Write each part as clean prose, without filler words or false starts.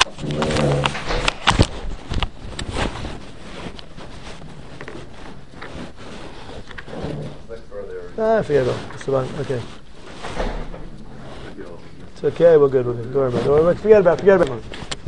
Forget it. It's fine. Okay. It's okay. We're good. Don't worry about it. Forget about it.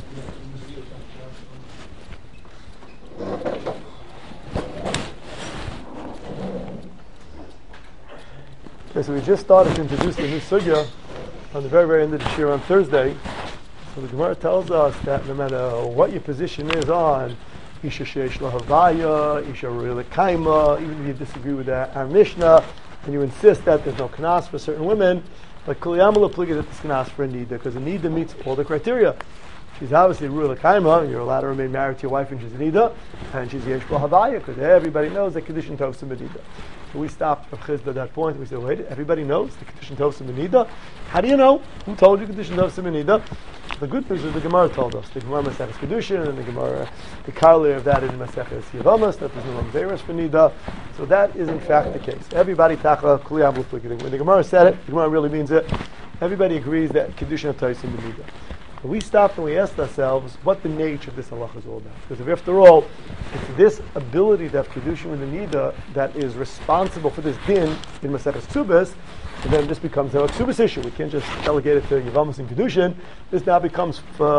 Okay, so we just started to introduce the new sugya on the very, very end of the year on Thursday. So the Gemara tells us that no matter what your position is on Isha Sheish Lahavaya, Isha Kaima, even if you disagree with our Mishnah, and you insist that there's no knas for certain women, but Kuliyamala Pliga that there's knas for a nida, because a nida meets all the criteria. She's obviously Ru'la Kaima, you're allowed to remain married to your wife and she's a nida, and she's Yesh Lahavaya, because everybody knows that Kedushin Tovsim a nida. So we stopped Rav Chizda at that point. We said, wait, everybody knows the Kedushin Tovsim a nida? How do you know? Who told you Kedushin Tovsim a nida? The good news is the Gemara told us. The Gemara Maseches Kedushin, and the Gemara, the Karli of that in Maseches Yavamas, that there's no Mamzeres for nida. So that is in fact the case. Everybody tacha Kuliyam L'Plikidim. When the Gemara said it, the Gemara really means it. Everybody agrees that Kedushin Tovsim a nida. We stopped and we asked ourselves what the nature of this halacha is all about. Because if after all, it's this ability to have Kedushin with the Nida that is responsible for this din in Maseches Ksubas, and then this becomes a Ksubas issue. We can't just delegate it to Yavamas and Kedushin. This now becomes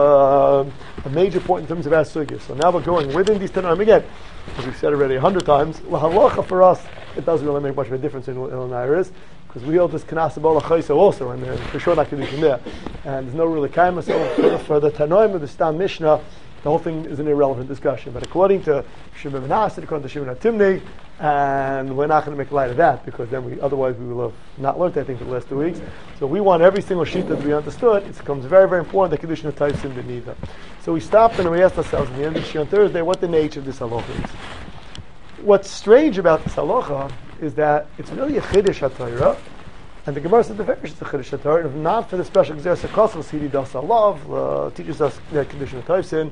a major point in terms of our sugya. So now we're going within these Tanaim again. As we've said already 100 times, la halacha for us, it doesn't really make much of a difference in Iris. Because we hold this Kanas Abola Chayso also, and there's for sure not Kedushin there. And there's no really Kaima, so for the Tanoim of the Stam Mishnah, the whole thing is an irrelevant discussion. But according to Shimon ben Asad, according to Shimon HaTimni, and we're not going to make light of that, because then otherwise we will have not learned anything for the last 2 weeks. So we want every single sheet that we understood. It becomes very, very important that Kedushin types in the Nida. So we stopped and we asked ourselves at the end of the Shir on Thursday what the nature of this halacha is. What's strange about this halacha is that it's really a Chiddush HaTorah, and the Gemara said the very is a Chiddush HaTorah, and if not for the special Gzeres HaKosel, Sidi Das Alav, teaches us that Kedushin Tovsim,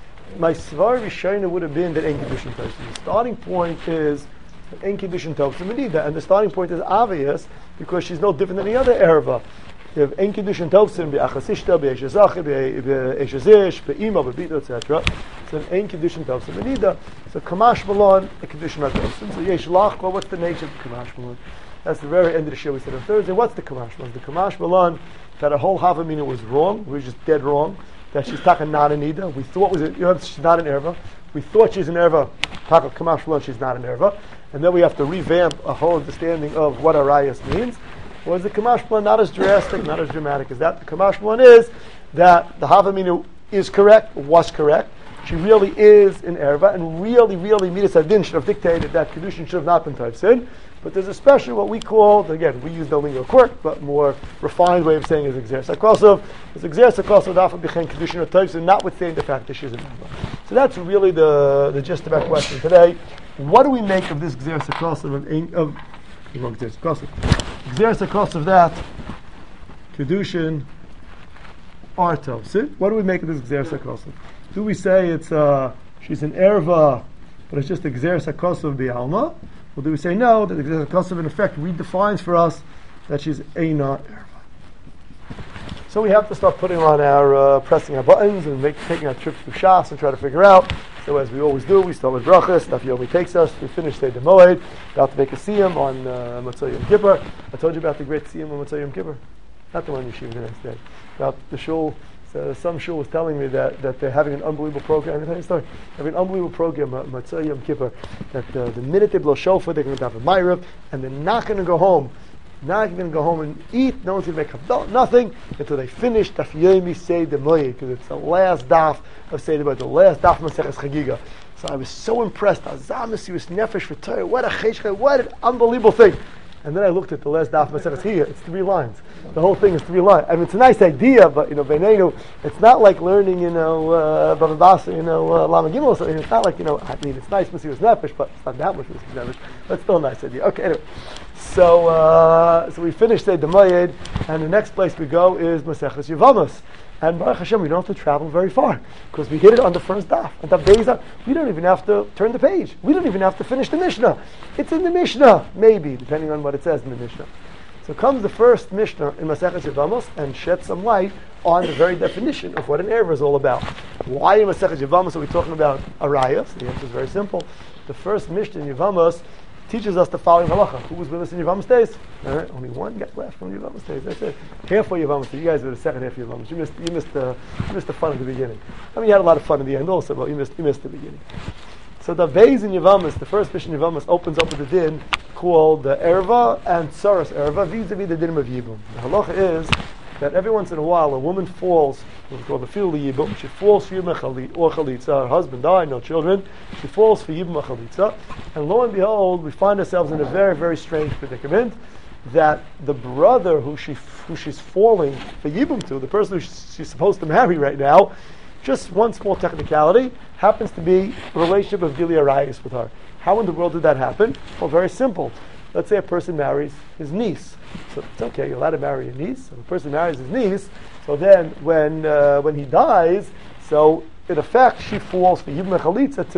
my Svar Rishayna would have been that Ein Kedushin Tovsim. The starting point is Ein Kedushin Tovsim Medida, and the starting point is obvious, because she's no different than any other Erva. You have Ein Kedushin Tovsim, Be'achasishta, Be'eshezachi, Be'eshezish, Be'ima, Be'bita, etc. So an Ein Kedushin Tovsim Medida. So Kamash Malon, a Kedushin Tovsim. So Yesh Lach, well, what's the nature of Kamash Malon? That's the very end of the show we said on Thursday. What's the Kamash Malon? The Kamash Malon, that her whole Havamina was wrong. We were just dead wrong. That she's talking not an Ida. We thought she's not an Erva. We thought she's an Erva. Talk Kamash Malon, she's not an Erva. And then we have to revamp a whole understanding of what Arayas means. Was the Kamash Malon not as drastic, not as dramatic as that? The Kamash Malon is that the Havamina is correct, was correct. She really is in Erva, and really, Midas Adin should have dictated that Kedushin should have not been Tovsin. But there's a special, what we call, again, we use the lingo quirk, but more refined way of saying is Gzeres HaKosov. It's Gzeres HaKosov, Dafa B'chein Kedushin or Tovsin, notwithstanding the fact that she's in Erva. So that's really the gist of our question today. What do we make of this Gzeres HaKosov Gzeres HaKosov that Kedushin are Tovsin? What do we make of this Gzeres HaKosov? Do we say it's she's an Erva, but it's just a Gzeres HaKosov B'alma? Or do we say no, that the Gzeres HaKosov in effect redefines for us that she's Eina Erva? So we have to start putting on our, pressing our buttons and taking our trips through Shas and try to figure out. So as we always do, we start with Brachas, Daf Yomi takes us, we finish Seder Moed, about to make a Siyam on Motzei Yom Kippur. I told you about the great Siyam on Motzei Yom Kippur. Not the one you shoot the next day. About the shul. So some shul was telling me that they're having an unbelievable program. I'm going to tell you a story. They're having an unbelievable program, Motzei Yom Kippur, that the minute they blow shofar, they're going to have a Ma'ariv, and they're not going to go home. Not going to go home and eat. No one's going to make havdal, nothing until they finish Daf Yomi Seder Moed, because it's the last daf of Seder Moed, the last daf of Maseches Chagiga. So I was so impressed. Azam Mesiras Nefesh for Torah. What a cheshire! What an unbelievable thing! And then I looked at the last daf of Maseches Chagiga. It's 3 lines. The whole thing is 3 lines. I mean, it's a nice idea, but Beinenu, it's not like learning, Bava Basra, Lama Gimel. So it's not like, I mean, it's nice Mesiras Nefesh, but it's not that much Mesiras Nefesh. But it's still a nice idea. Okay, anyway. So we finished Seder Moed, and the next place we go is Maseches Yevamos. And Baruch Hashem, we don't have to travel very far, because we hit it on the first daf. On Daf Beza, we don't even have to turn the page. We don't even have to finish the Mishnah. It's in the Mishnah, maybe, depending on what it says in the Mishnah. So comes the first Mishnah in Masechet Yevamos and sheds some light on the very definition of what an erva is all about. Why in Masechet Yevamos are we talking about arayos? The answer is very simple. The first Mishnah in Yevamos teaches us the following halacha. Who was with us in Yevamos days? All right, only one got left from Yevamos days. That's it. Half of Yevamos. You guys were the second half of Yevamos. You missed the fun at the beginning. I mean, you had a lot of fun at the end also, but you missed the beginning. So the Beis in Yevamos, the first Mishnah in Yevamos, opens up with a din called the erva and tsaras erva vis-a-vis the din of yibum. The halacha is that every once in a while a woman falls, what we call the fi'ul yibum. She falls for yibum or chalitza. Her husband died, no children. She falls for yibum or chalitza, and lo and behold, we find ourselves in a very, very strange predicament that the brother who she's falling for yibum to, the person who she's supposed to marry right now, just one small technicality, happens to be a relationship of Gili Arayis with her. How in the world did that happen? Well, very simple. Let's say a person marries his niece. So it's okay, you're allowed to marry your niece. So the person marries his niece. So then when he dies, so in effect she falls for Yibum Chalitza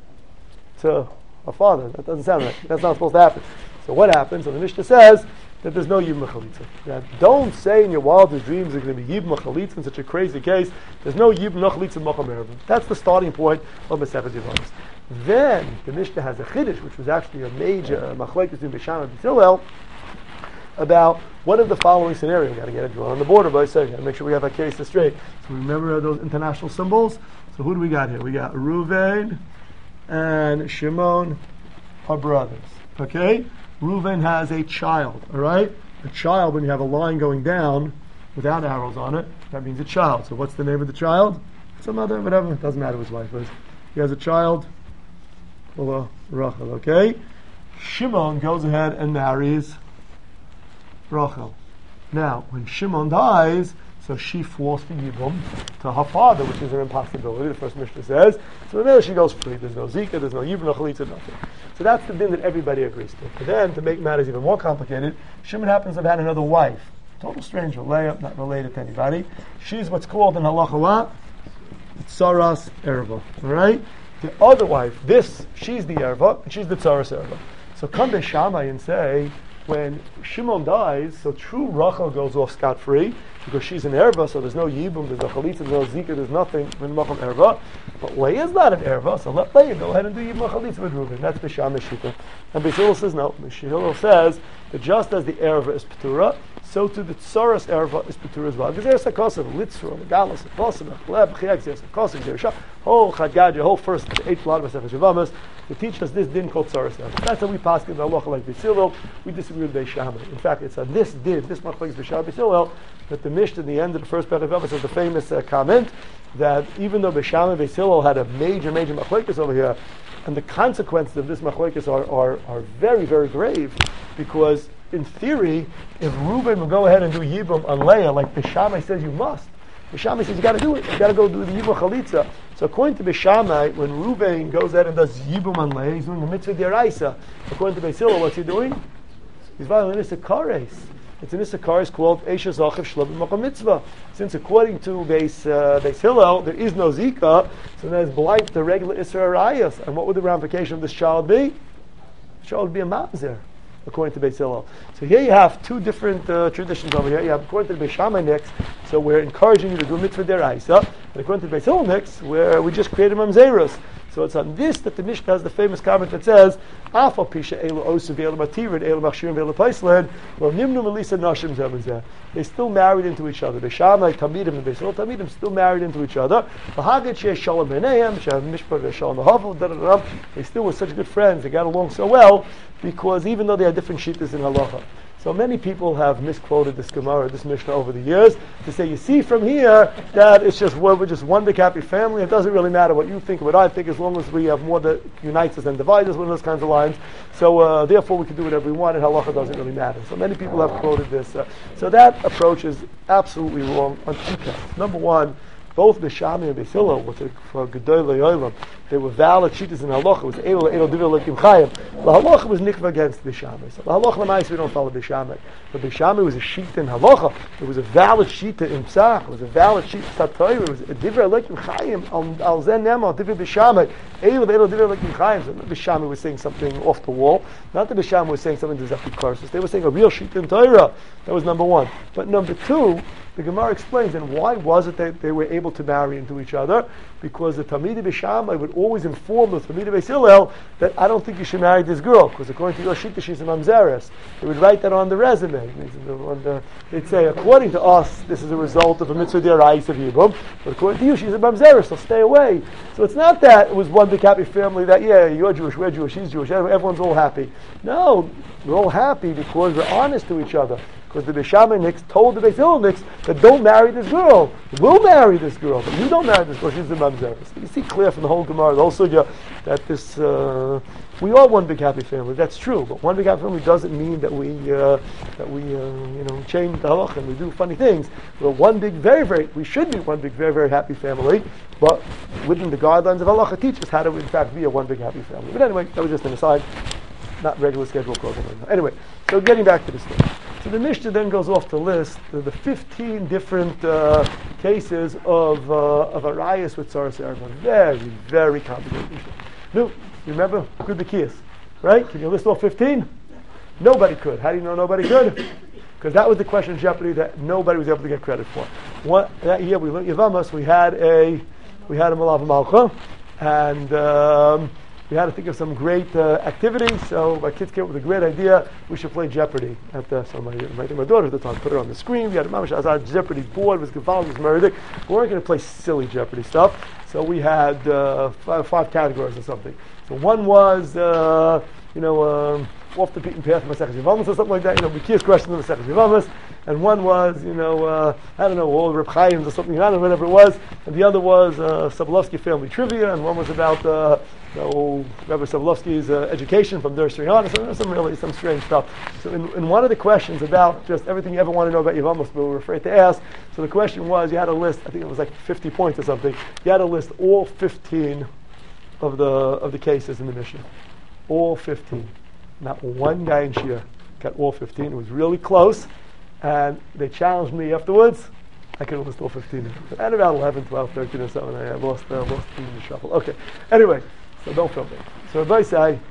to her father. That doesn't sound right. That's not supposed to happen. So what happens? So the Mishnah says that there's no Yibum Chalitza. Now, don't say in your wildest dreams there's going to be Yibum Chalitza in such a crazy case. There's no Yibum Chalitza Macham Erevin. That's the starting point of Masechet Yevamos. Then the Mishnah has a chiddush, which was actually a major machlekes in Bisham and Hillel, about what of the following scenario. We've got to get it drawn on the border, but I said, got to make sure we have our case straight. So remember those international symbols. So who do we got here? We got Reuven and Shimon are brothers. Okay, Reuven has a child. All right, a child. When you have a line going down without arrows on it, that means a child. So what's the name of the child? Some other, whatever. It doesn't matter what his wife is. He has a child. Rachel, okay? Shimon goes ahead and marries Rachel. Now, when Shimon dies, so she falls for Yibum to her father, which is an impossibility, the first Mishnah says. So there she goes free. There's no Zika, there's no Yibum, no Chalitza, nothing. So that's the din that everybody agrees to. But then, to make matters even more complicated, Shimon happens to have had another wife. Total stranger, Leah, not related to anybody. She's what's called in halacha what? Tsaras erva. All right? The other wife, she's the erva, and she's the tsaras erva. So come to Shammai and say, when Shimon dies, so true Rachel goes off scot-free, because she's an erva, so there's no yibum, there's no chalitza, there's no zika, there's nothing in Macham erva. But Leah's not an erva, so let Leah go ahead and do yibum chalitza with Reuven. That's Bisham Shita. And Beis Hillel says no. Beis Hillel says that just as the erva is Petura, so too the tsaras erva is Petura as well. Because there's a kosev, litzra, megalas, kosev, chleb, chiyak, there's a kosev, there's a whole chadgadja, whole first 8 lot of Masechet Yevamos to teach us this din called tsaras erva. That's how we pass in the halacha like Beis Hillel. We disagree with Beis Shammai. In fact, it's on this din, this machlekes Beis Shammai Beis Hillel, that the Mishnah in the end of the first paragraph of Yevamos has the famous comment that even though Beis Shammai Beis Hillel had a major machlekes over here, and the consequences of this machlekes are very, very grave, because in theory, if Reuven will go ahead and do Yibum on Leah, like Beis Shammai says you must, Beis Shammai says you got to do it. You got to go do the Yibum Chalitza. So according to Beis Shammai, when Reuven goes ahead and does Yibum on Leah, he's doing the mitzvah d'oraisa. According to Beis Hillel, what's he doing? He's violating Issachar. It's an Issachar called Eisha Zachiv Shlab Macham Mitzvah. Since according to Beis Hillel, there is no Zika, so there's blind to the regular Isra Arayos. And what would the ramification of this child be? The child would be a mamzer, according to Beis Hillel. So here you have two different traditions over here. You have according to the Beis Shammai next, so we're encouraging you to do mitzvah deraisa, and according to the Beis Hillel next, where we just created mamzerus. So it's on this that the Mishnah has the famous comment that says, "Afal pisha elu osu ve'elu matirid elu machshirim ve'elu paislen lo nimnu melisa nashim zeh." They still married into each other. Beis Shammai Talmidim and Beis Hillel Talmidim still married into each other. They still were such good friends. They got along so well because even though they had different shittas in halacha. So many people have misquoted this Gemara, this Mishnah over the years to say, you see from here that it's just we're just one big happy family. It doesn't really matter what you think or what I think, as long as we have more that unites us than divides us, one of those kinds of lines. So therefore we can do whatever we want, and halacha doesn't really matter. So many people have quoted this. So that approach is absolutely wrong on two counts. Number one, both Bishami and Beis Hillel were for Gedolei Olam. They were valid shittas in halacha. It was Eidel Divrei Elokim Chayim. The halacha was nikva against Bishami. So the halacha l'maisa we don't follow Bishami. But Bishami was a shita in halacha. It was a valid shita in Psach. It was a valid shita Satoyr. It was a Divrei Elokim Chayim. Al Zen Nemo Divrei Bishami. Eidel Divrei Elokim Chayim. So Bishami was saying something off the wall. Not that Bishami was saying something to Zafi Karsus. They were saying a real shita in Torah. That was number one. But number two, the Gemara explains, and why was it that they were able to marry into each other? Because the Talmidei B'Shammai would always inform the Talmidei Beis Hillel that I don't think you should marry this girl, because according to your shita, she's a mamzeres. They would write that on the resume. They'd say, according to us, this is a result of a mitzvah d'oraisa of Yibum, but according to you, she's a mamzeres, so stay away. So it's not that it was one big happy family that, yeah, you're Jewish, we're Jewish, she's Jewish, everyone's all happy. No, we're all happy because we're honest to each other. Because the Beis Shammai Nix told the Beis Hillel Nix that don't marry this girl. We'll marry this girl, but you don't marry this girl. She's the mamzeres. You see clear from the whole Gemara, the whole sugya, that this we are one big happy family. That's true, but one big happy family doesn't mean that we change the halach and we do funny things. We're one big, we should be one big, very, very happy family. But within the guidelines of halacha teaches how to in fact be a one big happy family. But anyway, that was just an aside, not regular scheduled program. Anyway, so getting back to this thing. So the Mishnah then goes off to list the 15 different cases of arayas with tzaras erva. Very, very complicated Mishnah. No, you remember? Good Bekiyas, right? Can you list all 15? Nobody could. How do you know nobody could? Because that was the question of Jeopardy that nobody was able to get credit for. That year we learned Yavamas, we had a Malav Malcha, and we had to think of some great activities. So my kids came up with a great idea. We should play Jeopardy at my daughter at the time put it on the screen. We had a mamash azad Jeopardy board. It was Geval, it was Meridic. We weren't going to play silly Jeopardy stuff. So we had five categories or something. So one was off the beaten path of Maseches Yevamos or something like that. Bekiyas questions of Maseches Yevamos. And one was, all Reb Chaim's or something, I don't know, whatever it was. And the other was Sobolovsky family trivia, and one was about Rabbi Sobolovsky's education from nursery on, some strange stuff. So in one of the questions about just everything you ever want to know about Yevamos, we were afraid to ask. So the question was, you had a list, I think it was like 50 points or something. You had to list all 15 of the cases in the Mishnah. All 15. Not one guy in Shia got all 15. It was really close. And they challenged me afterwards. I couldn't list all 15. At about 11, 12, 13 or something, I lost in the shuffle. Okay. Anyway, so don't feel bad. So Rabbi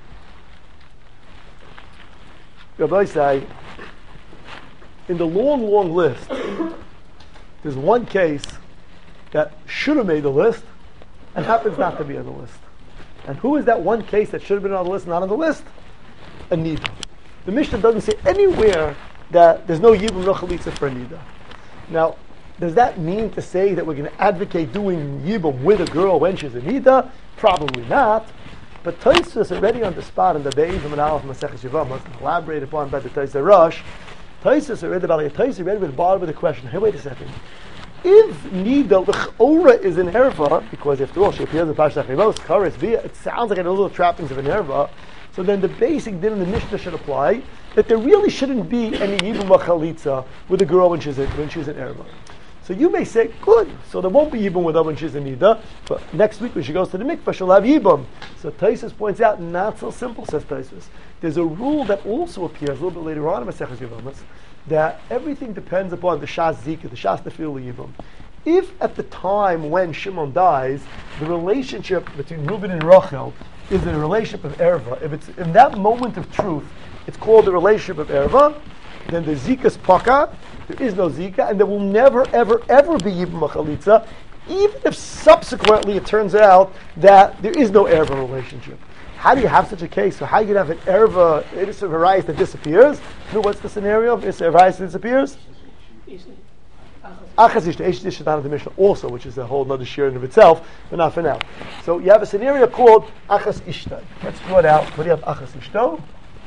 say, in the long list, there's one case that should have made the list and happens not to be on the list. And who is that one case that should have been on the list, not on the list? A nida. The Mishnah doesn't say anywhere that there's no yibum no chalitza for a nida. Now, does that mean to say that we're going to advocate doing yibum with a girl when she's a nida? Probably not. But Tosfos already on the spot in the Be'ezim and Aleph Maseches Yevamos, elaborated upon by the Tosfos Rosh. Tosfos already with the bottom of the question. Hey, wait a second. If nida l'chora is an erva, because after all she appears in Parashat Yevamos, Kares via, it sounds like a little trappings of an erva. So then the basic din in the Mishnah should apply that there really shouldn't be any yibum chalitza with a girl when she's an erva. So you may say, good, so there won't be yibum with her when she's a nida, but next week when she goes to the mikveh, she'll have yibum. So Tosfos points out, not so simple, says Tosfos. There's a rule that also appears a little bit later on in Maseches Yevamos, that everything depends upon the shas zika, the shas nefil yibum. If at the time when Shimon dies, the relationship between Reuben and Rachel is a relationship of erva, if it's in that moment of truth, it's called the relationship of erva, then the zika's paka, there is no zika, and there will never, ever, ever be yibum chalitza, even if subsequently it turns out that there is no erva relationship. How do you have such a case? So how are you going to have an erva, it's a arayis that disappears? No, what's the scenario? It's a arayis that disappears? Achas Ishta, Eish Ishta down in the Mishnah also, which is a whole other shir in of itself, but not for now. So you have a scenario called Achas Ishta. Let's draw it out. What do you have Achas Ishta?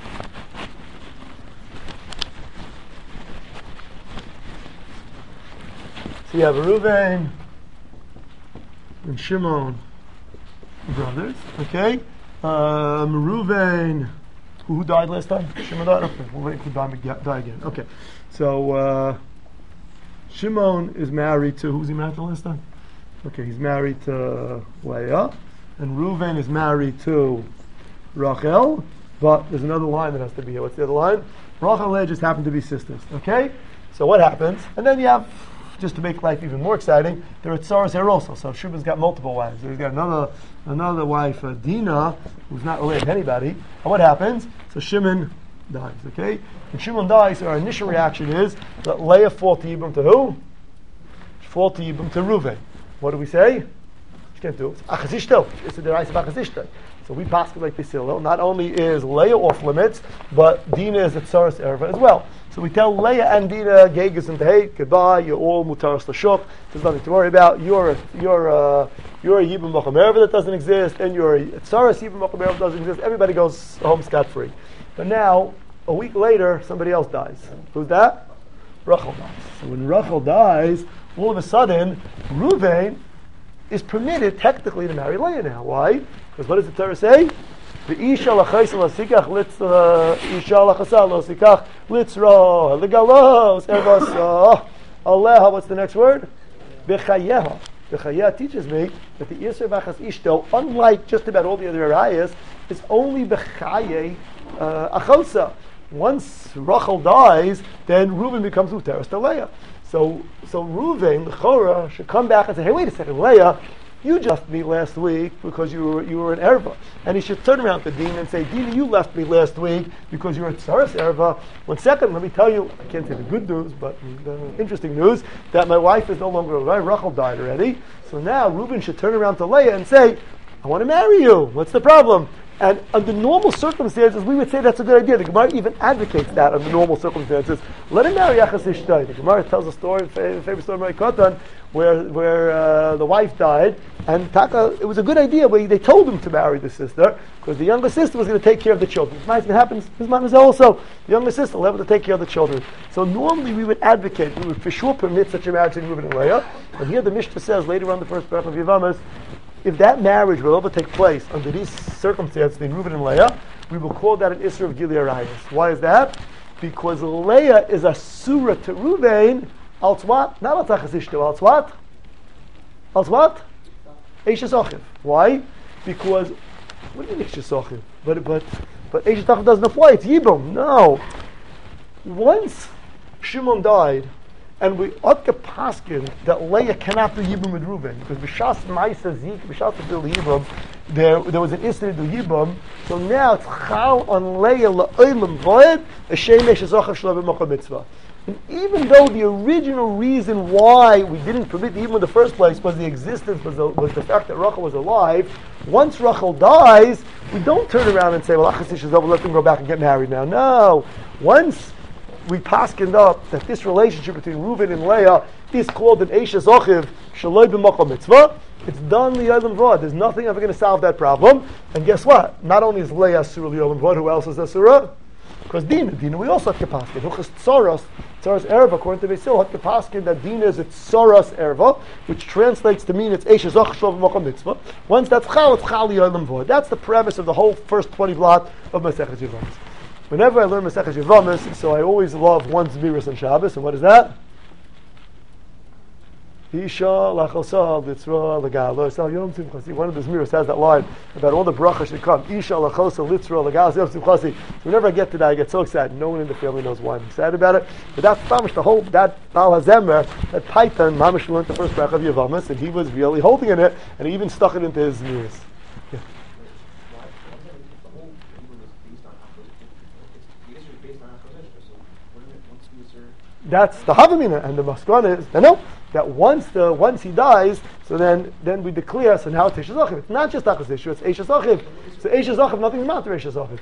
So you have Reuven and Shimon brothers, okay? Reuven, who died last time? Shimon died? Okay, we'll wait for Dime to die again. Okay, so Shimon is married to, who's he married to last time? Okay, he's married to Leah, and Reuven is married to Rachel, but there's another line that has to be here. What's the other line? Rachel and Leah just happen to be sisters. Okay? So what happens? And then you have, just to make life even more exciting, there are tsaras here also. So Shimmon's got multiple wives. He's got another wife, Dinah, who's not related to anybody. And what happens? So Shimon dies. Okay? When Shimon dies, so our initial reaction is that Leah fall to Yibam to who? Fall to Yibam to Reuven. What do we say? She can't do it. Achazishto. It's the rice of Achazishto. So we pass like this. Not only is Leah off limits, but Dinah is at Tsaras Erva as well. So we tell Leah and Dinah, Gegas and Tehait, goodbye, you're all Mutaras L'Shuk, there's nothing to worry about, you're a Yibam Mocham Erva that doesn't exist, and you're a Tsaras Yibam Mocham Erva that doesn't exist, everybody goes home scot-free. But now, a week later, somebody else dies. Who's that? Rachel dies. So when Rachel dies, all of a sudden, Reuven is permitted technically to marry Leah now. Why? Because what does the Torah say? The Isha lachaysa lasikach Isha lachasa lasikach litzra legalos ervasa aleha. What's the next word? Bechayeha. Bechayeha teaches me that the Yisr b'achas ishto, unlike just about all the other arayas, is only bechaye achosa. Once Rachel dies, then Reuven becomes uteres to Leah. So Reuven, the Chorah, should come back and say, hey, wait a second, Leah, you just left me last week because you were an erva. And he should turn around to Dinah and say, Dinah, you left me last week because you were at Tsaras erva. 1 second, let me tell you, I can't say the good news, but the interesting news, that my wife is no longer alive. Rachel died already. So now Reuven should turn around to Leah and say, I want to marry you. What's the problem? And under normal circumstances, we would say that's a good idea. The Gemara even advocates that under normal circumstances. Let him marry Achas Ishtay. The Gemara tells a story, a famous story of Katan, where the wife died, and Taka, it was a good idea. They told him to marry the sister because the younger sister was going to take care of the children. It happens. His mom is also the younger sister will have to take care of the children. So normally we would advocate, we would for sure permit such a marriage in Reuven and Leah. But here the Mishnah says later on the first paragraph of Yevamos, if that marriage will ever take place under these circumstances in Reuven and Leah, we will call that an Isra of Gilui Arayos. Why is that? Because Leah is a surah to Reuven, als what? Not als Achazishto, als what? Als what? Eishes Ochiv. Why? Because, what do you mean Eishes Ochiv? But Eishes Ochiv doesn't apply, it's Yibam. No. Once Shimon died, and we ought to paskin that Leah cannot do Yibam with Reuven, because b'shas ma'isa zik, b'shas bil Yibam, there was an Isra to do Yibam. So now it's chal on Leah la'olam voed Hashem eshezochav shlo b'mochel mitzvah. And even though the original reason why we didn't permit the Yibam in the first place was the existence, was the fact that Rachel was alive, once Rachel dies, we don't turn around and say, well, Achas Ish is over, let them go back and get married now. No. Once we paskined up that this relationship between Reuven and Leah is called an Eishes Ochiv Shaloi B'Mochel Mitzvah, it's done L'Yolam Vod. There's nothing ever going to solve that problem. And guess what? Not only is Leah Asura L'Yolam Vod, who else is Asura? Because Dinah we also have to paskin. Huchas Tsaras Erva, according to Beisil, have to paskin that Dinah is a Tsaras Erva, which translates to mean it's Eishes Ochiv Shaloi B'Mochel Mitzvah. Once that's Chal, it's Chal L'Yolam Vod. That's the premise of the whole first 20 blot of Masechet Yevamos. Whenever I learn Masechet Yevamos, so I always love one Zmiris on Shabbos, and what is that? Isha lachosah litzra legala sal yom simchasi. One of the Zmiros has that line about all the brachas that come. Isha lachosah litzra legala yom simchasi. So whenever I get to that, I get so excited. No one in the family knows why I'm excited about it. But that's mamish the whole, that Baal HaZemer, that Python, mamish learned the first bracha of Yevamos, and he was really holding in it, and he even stuck it into his Zmiros. Yeah. That's the Havamina, and the Maskana is that once he dies, so then we declare, so now it's Eishes Ochiv. It's not just Achas Ishu, it's Eishes Ochiv. So Eishes Ochiv, nothing matter Eishes Ochiv.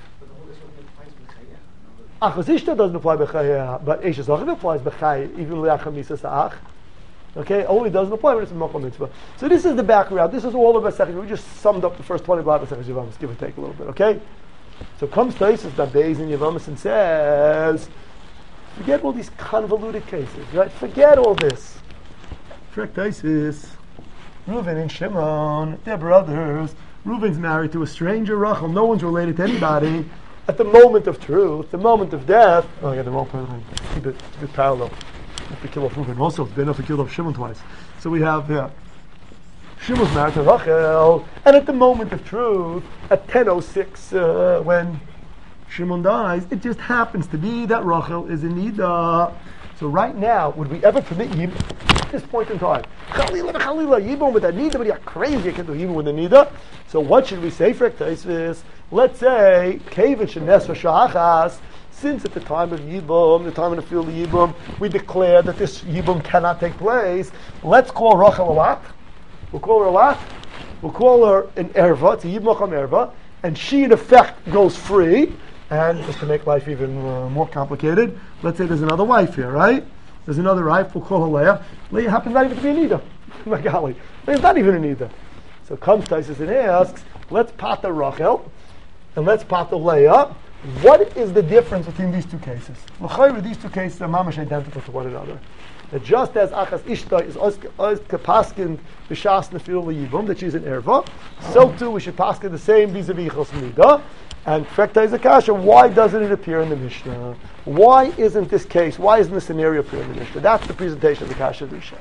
Achas Ishta doesn't apply B'chayah, but Eishes Ochiv applies B'chayah, even L'Acham Misa Sa'ach. Okay, only doesn't apply when it's a Mochel Mitzvah. So this is the background. This is all of Masechet. We just summed up the first 20 blot of Masechet Yevamos, give or take a little bit. Okay, so comes Taisus Dabeis in Yevamos and says, forget all these convoluted cases, right? Forget all this. Correct Taisus. Reuven and Shimon, they're brothers. Reuven's married to a stranger, Rachel. No one's related to anybody. At the moment of truth, the moment of death. Oh, I got the wrong person. Keep it parallel. Have to kill off Reuven. Also, it's been enough to kill off Shimon twice. So we have, Shimon was married to Rachel, and at the moment of truth, at 10:06, when Shimon dies, it just happens to be that Rachel is in Nida. So right now, would we ever permit Yibum at this point in time? Chalila, Yibum with that Nida, but you're crazy, you can't do Yibum with the Nida. So what should we say for Ektaisvis? Let's say, Kevin Shenesra Sha'achas, since at the time of Yibum, the time of the field of Yibum, we declare that this Yibum cannot take place, let's call Rachel a what? We'll call her a what? We'll call her an Erva, it's a Yibum Erva, and she in effect goes free. And just to make life even more complicated, let's say there's another wife here, right? There's another wife, we'll call her Leah. Leah happens not even to be a Nida. My golly, Leah's not even a Nida. So comes Taisus and asks, let's pata Rachel, and let's pata Leah. What is the difference between these two cases? L'chayra, these two cases are mamash identical to one another. That just as Achas Ishta is kapaskin b'shas nefil liyibum, that she's an erva, so too we should paskin the same vis-a-vis Chos Nida. And Frekta is a kasha, why doesn't it appear in the Mishnah? Why isn't this case, why isn't this scenario appear in the Mishnah? That's the presentation of the kasha of the Mishnah.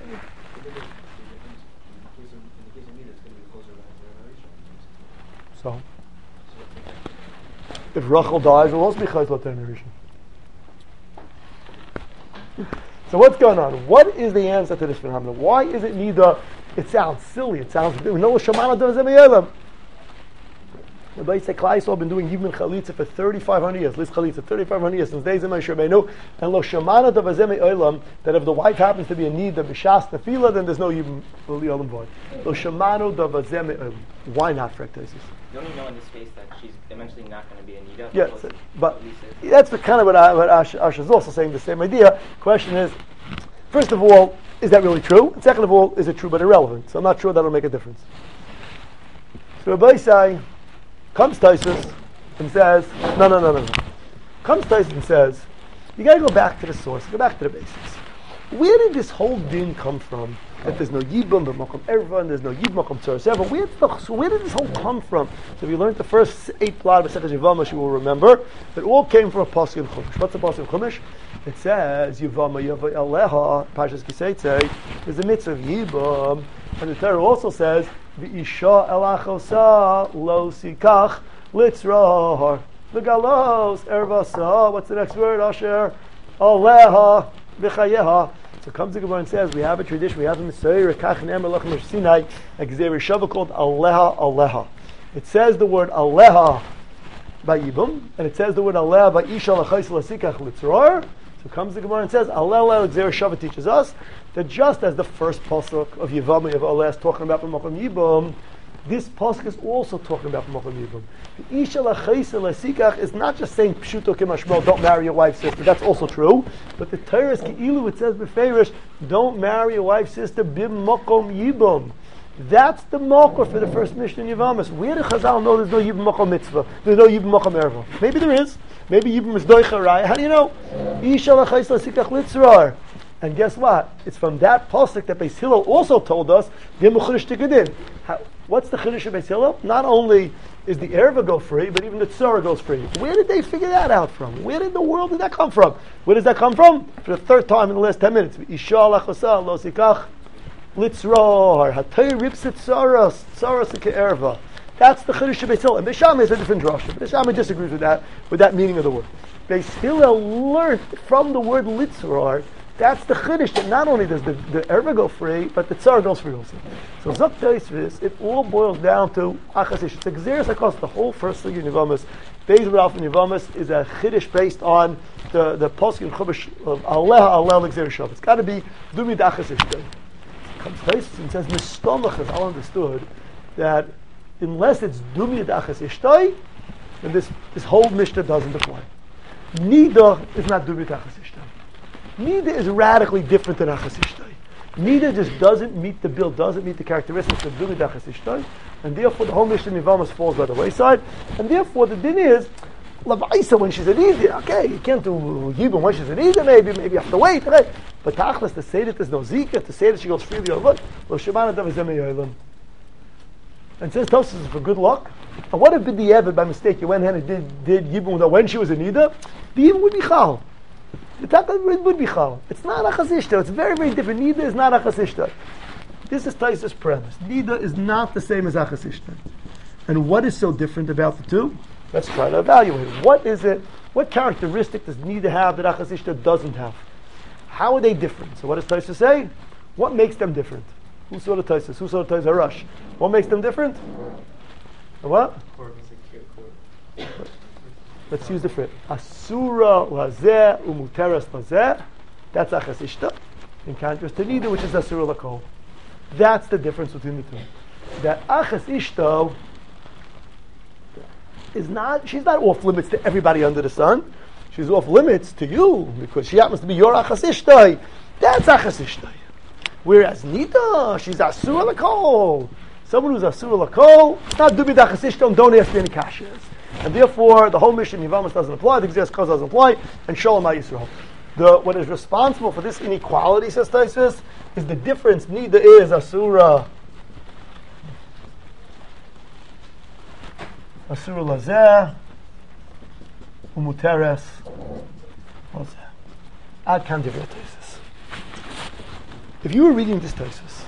So, if Rachel dies, it will also be Chayzot generation. So what's going on? What is the answer to this phenomenon? Why is it neither? It sounds silly. It sounds, no Shemana does it. The Beit Klai Yisrael been doing Yibum Chalitza for 3,500 years. Liz Chalitza, 3,500 years since days of Moshe Rabbeinu. And lo Shemana davazemi olam, that if the wife happens to be in need of b'shas nefila, then there's no Yibum olam void. Lo Shemana davazemi olam. Why not, Frektosis? You only know in this case that she's eventually not going to be a Nida. Yes, but that's kind of what Asher is also saying, the same idea. Question is, first of all, is that really true? And second of all, is it true but irrelevant? So I'm not sure that'll make a difference. So Rabbi Isai comes Taisus and says, no. Comes Taisus and says, you got to go back to the source, go back to the basics. Where did this whole din come from? That there's no Yibum, but Mokum Erva, and there's no Yibum, Mokum Tzoros Erva. Where did this whole come from? So if you learned the first 8 plot of Masechet Yevamos, you will remember it all came from a pasuk in Chumash. What's the pasuk in Chumash? It says Yevama Yavai Aleha, Parshas Kiseitze, is the mitzvah of Yibum, and the Torah also says V'isha elachosa lo sikach litzrahar v'galos ervasa. What's the next word? Asher aleha v'chayeha. So comes the Gemara and says we have a tradition. We have a Messiah Rekach and Emer Lachem Sinai, a Gzei Shava called Aleha. It says the word Aleha by Yibum, and it says the word Aleha by Isha Lachais Lasikach Litzrahar. So comes the Gemara and says Aleha Gzei Shava teaches us that just as the first pasuk of Yevama Aleha is talking about B'Makom Yibum, this pasuk is also talking about B'Makom Yibum. The Isha Lachais Lasikach is not just saying Pshuto Kimashmel, don't marry your wife's sister. That's also true. But the Torah is Ki'ilu, it says B'Feirish, don't marry your wife's sister B'Makom Yibum. That's the makor for the first Mishnah in Yevamis. Where did Chazal know there's no Yibum Makom Mitzvah? There's no Yibum Makom Erva? Maybe there is. Maybe Yibum is Doicha Raya. How do you know? Isha Lachais Lasikach Litzrar. And guess what? It's from that pasuk that Beis Hillel also told us the Mechudesh Tikadin. What's the Chiddush of Beis Hillel? Not only is the Erva go free, but even the Tzara goes free. Where did they figure that out from? Where in the world did that come from? Where does that come from? For the third time in the last 10 minutes. Isha Lachosa Lo Sikach Litzrar. Hatay Ripsit Tzaras. Tzaras Erva. That's the Chiddush of Beis Hillel. And Beis Shammai is a different drasha. Beis Shammai disagrees with that meaning of the word. Beis Hillel learned from the word Litzrar. That's the chiddush, that not only does the erva go free, but the tsar goes free also. So Zok Teisvis, it all boils down to achasish. It's a gzeres across the whole first thing in Yevamis. Beis Ralph in Yevamis is a chiddush based on the posuk in Chumash of Aleha Gzeres Shav. It's got to be Dumi Dachasish. Comes Teisvis and says Mistomach is all understood that unless it's Dumi Dachasish, then this whole Mishnah doesn't apply. Nida is not Dumi Dachasish. Nida is radically different than Achasishtai. Nida just doesn't meet the bill, doesn't meet the characteristics of Dumi Achasishtai, and therefore the whole Mishnah Nivamas falls by the wayside, and therefore the din is, Lavaisa when she's an Nida, okay, you can't do Yibum when she's an Nida, maybe you have to wait, right? But Tachlis, to say that there's no Zika, to say that she goes freely on what? Lo Shemana Davazemi Yoilam. And says Tosas is for good luck. And what if the Evid by mistake you went ahead and did Yibum when she was an Nida? The Yibum would be Chal. The Taka would be Chal. It's not Achazishta. It's very, very different. Neither is not Achazishta. This is Taisa's premise. Nida is not the same as Achas Ishtai. And what is so different about the two? Let's try to evaluate. What is it? What characteristic does Nida have that Achas Ishtai doesn't have? How are they different? So what does Taisa say? What makes them different? Who saw the Taisa? Who saw the Taisa Rush? What makes them different? What? Let's use the phrase. Asura lazeh umuteres lazeh. That's Achas Ishtai. In contrast to Nida, which is Asura lakol. That's the difference between the two. That Achas Ishtai is not, she's not off limits to everybody under the sun. She's off limits to you because she happens to be your Achas Ishtai. That's Achas Ishtai. Whereas Nida, she's Asura lakol. Someone who's Asura lakol, not Dubi Achas Ishtai, don't ask me any kashas. And therefore, the whole mission Yavamas doesn't apply, the Gzeres Kos doesn't apply, and Shalom HaYisrael. What is responsible for this inequality, says Taisus, is the difference. Nida is Asura lazeh umuteres lazeh. Ad kan divrei Taisus. If you were reading this Taisus,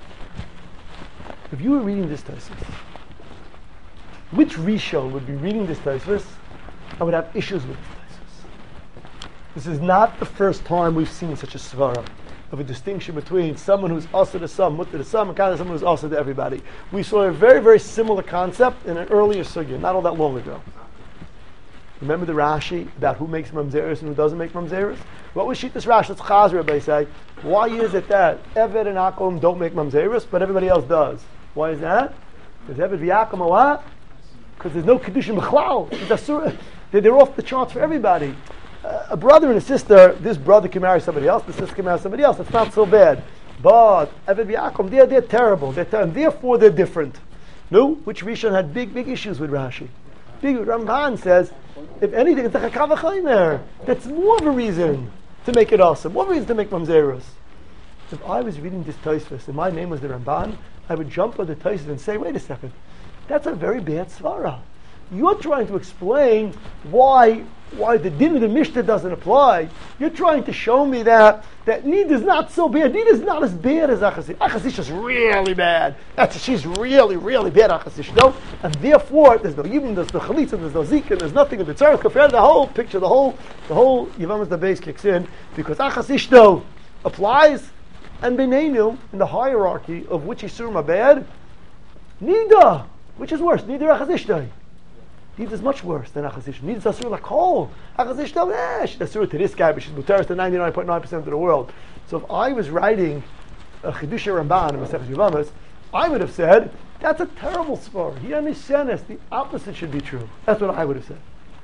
which Rishon would be reading this Taisus and would have issues with this Taisus? This is not the first time we've seen such a svara of a distinction between someone who's also to some, mutter to some, and kind of someone who's also to everybody. We saw a very, very similar concept in an earlier sugya, not all that long ago. Remember the Rashi about who makes mamzeros and who doesn't make mamzeros? What was Shittas Rashi? Let's Chazra, they say. Why is it that Eved and Akom don't make mamzeros, but everybody else does? Why is that? Because Eved and Akom are what? Because there's no Kedushin B'chlal. They're off the charts for everybody. A brother and a sister, this brother can marry somebody else, the sister can marry somebody else. It's not so bad. But Eved V'Yaakov, they're terrible. And therefore they're different. No? Which Rishon had big issues with Rashi. Ramban says, if anything, it's like a kavachaymer. That's more of a reason to make it awesome. More of a reason to make mamzeros. If I was reading this Tosfos and my name was the Ramban, I would jump on the Tosfos and say, wait a second, that's a very bad svara. You're trying to explain why the din of the Mishnah doesn't apply. You're trying to show me that Nida is not so bad. Nida is not as bad as Achas Ishtai. Achas Ishtai is really bad. She's really, really bad, Achas Ishtai. And therefore, there's no Yibum, there's no Chalitza, there's no Zika, there's nothing of the Tzarech Kafir. The whole picture, the whole Yavamas the base kicks in because Achas Ishtai applies, and Beneinu, in the hierarchy of which Isurim are bad, Nida, which is worse, Nida or Achas Ishtai. Nida is much worse than Achas Ishtai. Nida is Asur Lakol. Achas Ishtai, she's Asur to this guy, but she's Muteres to 99.9% of the world. So if I was writing a Chidusha Ramban in Masechus Yevamos, I would have said, that's a terrible svara. He understands the opposite should be true. That's what I would have said.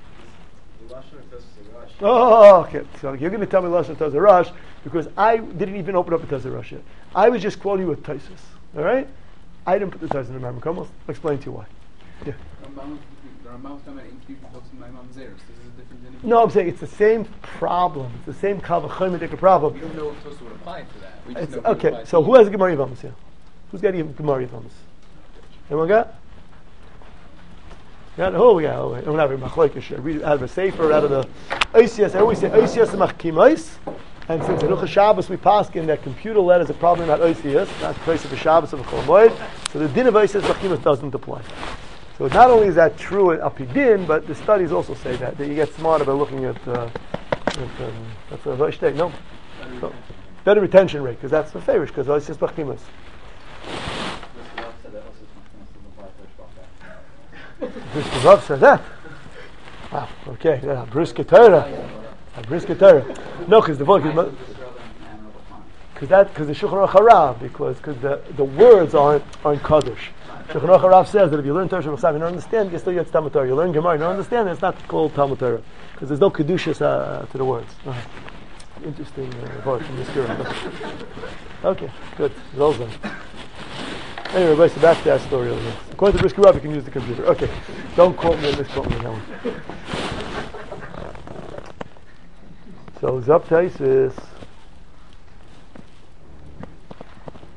Oh, okay. So you're going to tell me Lashon Taz Rush because I didn't even open up a Taz Rush yet. I was just quoting you with Taisus. All right? I didn't put the Taisus in the Mamre Komos. I'll explain to you why. Yeah. No, I'm saying it's the same problem. It's the same kavachayim problem. We don't know if Tosa would apply to that. We just know okay, so who has a Gemara Yevamos here? Who's got a Gemara Yevamos? Anyone got? We got don't have a machlokes. Read it out of a sefer, out of the Oisias. I always say Oisias machkimos. And since in Hilchos Shabbos we pass in that computer letters are probably not Oisias, not the place of a Shabbos of a Chol Moed. So the din of Oisias machkimos doesn't apply. So not only is that true at Apidin, but the studies also say that you get smarter by looking at that's a Vashtek. No, better retention rate because that's the favorish because Oisias machkimos. Brisker Rav said that. Wow, okay. Brisker Torah. Brisker Torah. No, because the voice, because the Shulchan Aruch Harav, because the words aren't Kaddish. Shulchan Aruch Harav says that if you learn Torah Shabbat, you don't understand, you still get Talmud Torah. You learn Gemara, you don't understand, it's not called Talmud Torah because there's no kedushas to the words. Interesting voice from this girl. Okay, good. Well done. Anyway, so back to that story over here. According to Brisker Rav, you can use the computer. Okay, don't quote me and misquote me on that one. So Zabtais is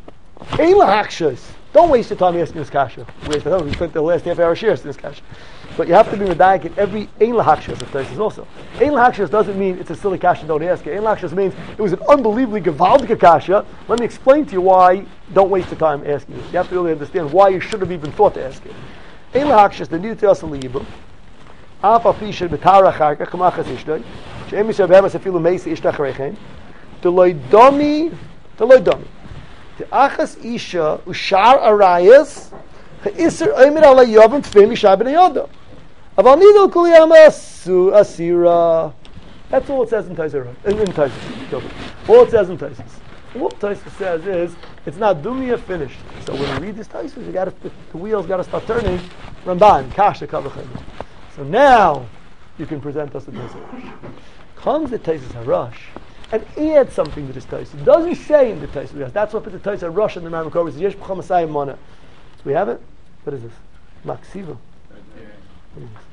Eila Hakshas. Don't waste your time asking this kasha. We spent the last half hour asking this kasha. But you have to be medayik in every ein lahakshas of Taisus also. Ein lahakshas doesn't mean it's a silly kasha, don't ask it. Ein lahakshas means it was an unbelievably gewaldige kasha. Let me explain to you why. Don't waste the time asking it. You have to really understand why you should have even thought to ask it. Ein lahakshas, the need to ask a liyibum. Afa pisha betara charka kamachas ishtay. She'em yisrael behemas afilu meisi ishtay chareichem. Deloy domi. The achas isha ushar arayas. Ha'isr oimer ala yovim tfim isha b'nei yodo. Aval nidol kuliyama asira. That's all it says in Taisus. All it says in Taisus. What Taisus says is, it's not dumia finished. So when you read this Taisus, the wheels got to start turning. Ramban, kasha kavachem. So now you can present us the Taisus. Comes the Taisus Harash and add something to this Taisus. It doesn't say in the Taisus. Yes, that's what put the Taisus Harash in the Mamakor. It's Yesh B'cham Asayim Mana. So we have it. What is this? Maksiva. What is this?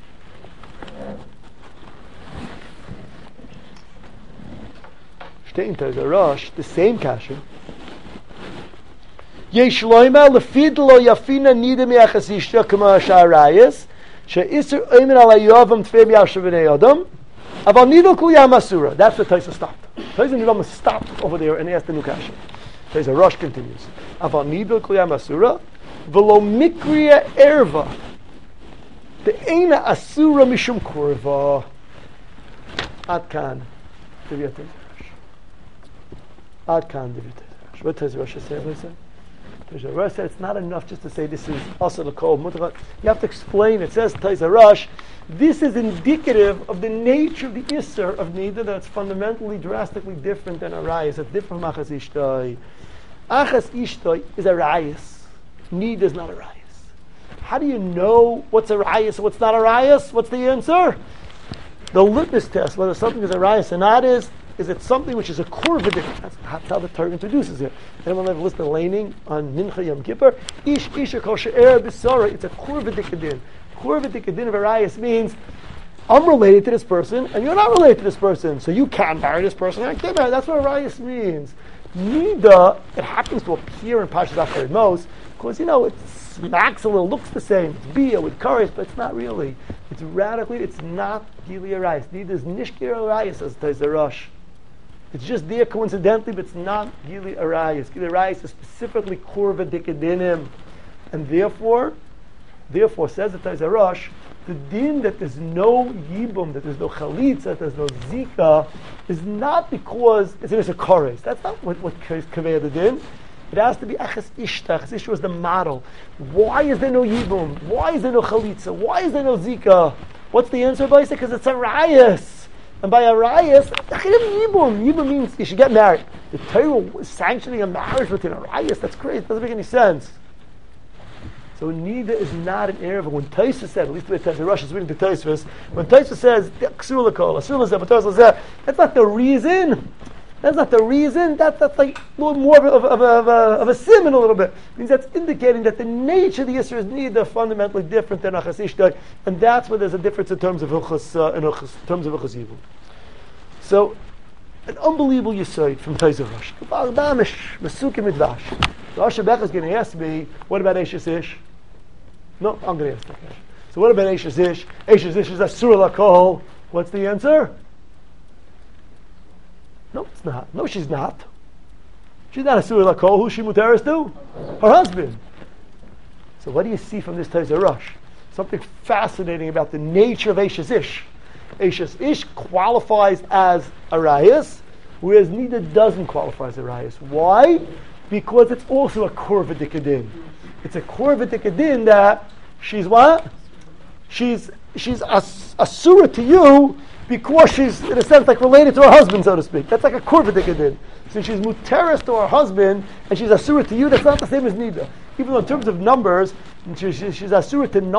Steht in Taisus Harash the same kasha. Yesh loima lefid lo yafina nida mi'achas isha kama ha'sharayis she'isr oimer ala yovam tfeim yashav b'nei adam aval nidol kuyam asura. That's where Taisus stopped. Taisus Nivam stopped over there and asked the new kasha. Taisus Harash continues. Aval nidol kuyam asura v'lo mikriya erva de'ena asura mishum kurva ad kan divya Taisus Harash. Ad kan divya Taisus Harash. What Taisus Harash say? Taisus Harash said it's not enough just to say this is Asa L'Kol Mutar. You have to explain. It says Taisus Harash, this is indicative of the nature of the Isser of Nida that's fundamentally, drastically different than Arayas. It's different from Achas Ishtoi. Achas Ishtoi is Arayas. Nida is not Arayas. How do you know what's Arayas and what's not Arayas? What's the answer? The litmus test, whether something is Arayas or not, is it something which is a kurvadik? That's how the Torah introduces it. Anyone ever listen to laning on Mincha Yom Kippur? Ish isha kol she'er b'sara. It's a kurvadik adin. Kurvadik adin of Arayas means I'm related to this person and you're not related to this person, so you can't marry this person. I can't marry. That's what Arayas means. Nida, it happens to appear in Parshas Acharei Mos because it smacks a little, looks the same. It's bia with courage, but it's not really. It's radically. It's not Gili Arayas. Nida is nishkir Arayas, as Taisus Harash. It's just there coincidentally, but it's not Gili Arayas. Gili Arayas is specifically Kurva Dikadinim. And therefore, says the Taisus Harash, the din that there's no Yibum, that there's no Chalitza, that there's no Zika, is not because it's a Kores. That's not what Kaveh the din. It has to be Achas Ishta. Achas Ishta was the model. Why is there no Yibum? Why is there no Chalitza? Why is there no Zika? What's the answer, Baisa? Because it's Arayas. And by Arayas, Yibum means you should get married. The Torah is sanctioning a marriage between Arayas. That's crazy. It doesn't make any sense. So neither is not an Erev. When Taisus said, at least the way Taisus Harash is reading the Taisus, when Taisus says, that's not the reason. That's not the reason. That's like a little more of a simon a little bit. It means that's indicating that the nature of the Yisra is neither fundamentally different than Achas Ishtoi, and that's where there's a difference in terms of Hilchas Yibum. So, an unbelievable Yisrael from Taisus Harash. Rosh Hashanah is going to ask me, what about Eishes Ish? No, I'm going to ask that question. So what about Eishes Ish? Eishes Ish is Asur L'Kol. What's the answer? No, it's not. No, she's not. She's not Asur L'Kol. Who's she muteris to? Her husband. So what do you see from this Taisus Harash? Something fascinating about the nature of Eishes Ish. Eishes Ish qualifies as Arayas, whereas Nida doesn't qualify as Arayas. Why? Because it's also a Kurva Dikadin. It's a Kurva Dikadin that she's what? She's Asura to you because she's, in a sense, like related to her husband, so to speak. That's like a Kurva Dikadin. Since she's Muteris to her husband and she's Asura to you, that's not the same as Nida. Even though in terms of numbers, she's Asura to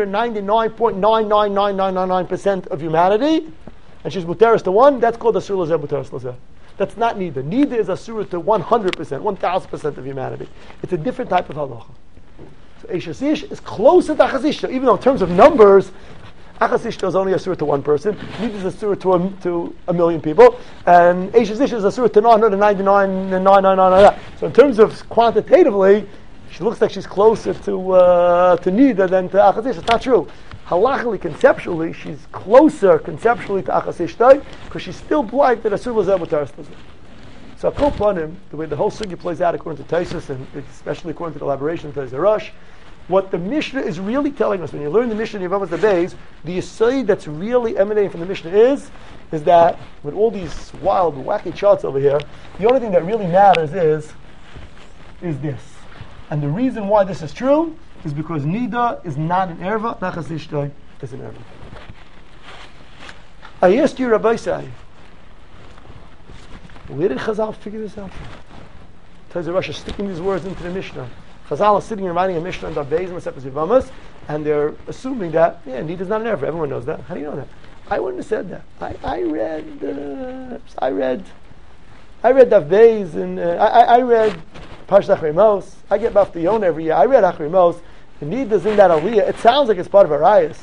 999.99999% of humanity, and she's Muteris to one, that's called Asura Lazeh Muteris Lazeh. That's not Nida. Nida is Asura to 100%, 1,000% of humanity. It's a different type of halacha. So Eishes Ish is closer to Achas Ishta, even though in terms of numbers, Achas Ishta is only Asura to one person, Nida is Asura to a million people, and Eishes Ish is Asura to 999,999. So in terms of quantitatively, she looks like she's closer to Nida than to Achas Ishta. It's not true. halachically, conceptually, she's closer conceptually to Achas Ishtay, because she's still blind that Asur Lazeh Mutaris Lazeh. So Kol Panim, the way the whole sugya plays out according to Taisus, and especially according to the elaboration of Taisus Rush, what the Mishnah is really telling us, when you learn the Mishnah in Yevamos the Beis, the Yesod that's really emanating from the Mishnah is that, with all these wild, wacky charts over here, the only thing that really matters is this. And the reason why this is true is because Nida is not an erva, Nachas Ishtay is an erva. I asked you, Rabbi Say, where did Chazal figure this out from? Taizer Rosh is sticking these words into the Mishnah. Chazal is sitting and writing a Mishnah on Dav Beis and Masechtas Yevamos, and they're assuming that, Nida is not an erva. Everyone knows that. How do you know that? I wouldn't have said that. I read Dav Beis, and I read Parshat Achrimos. I get Bafta Yonah every year. I read Achrimos. The Nida's in that Aliyah. It sounds like it's part of Arayas.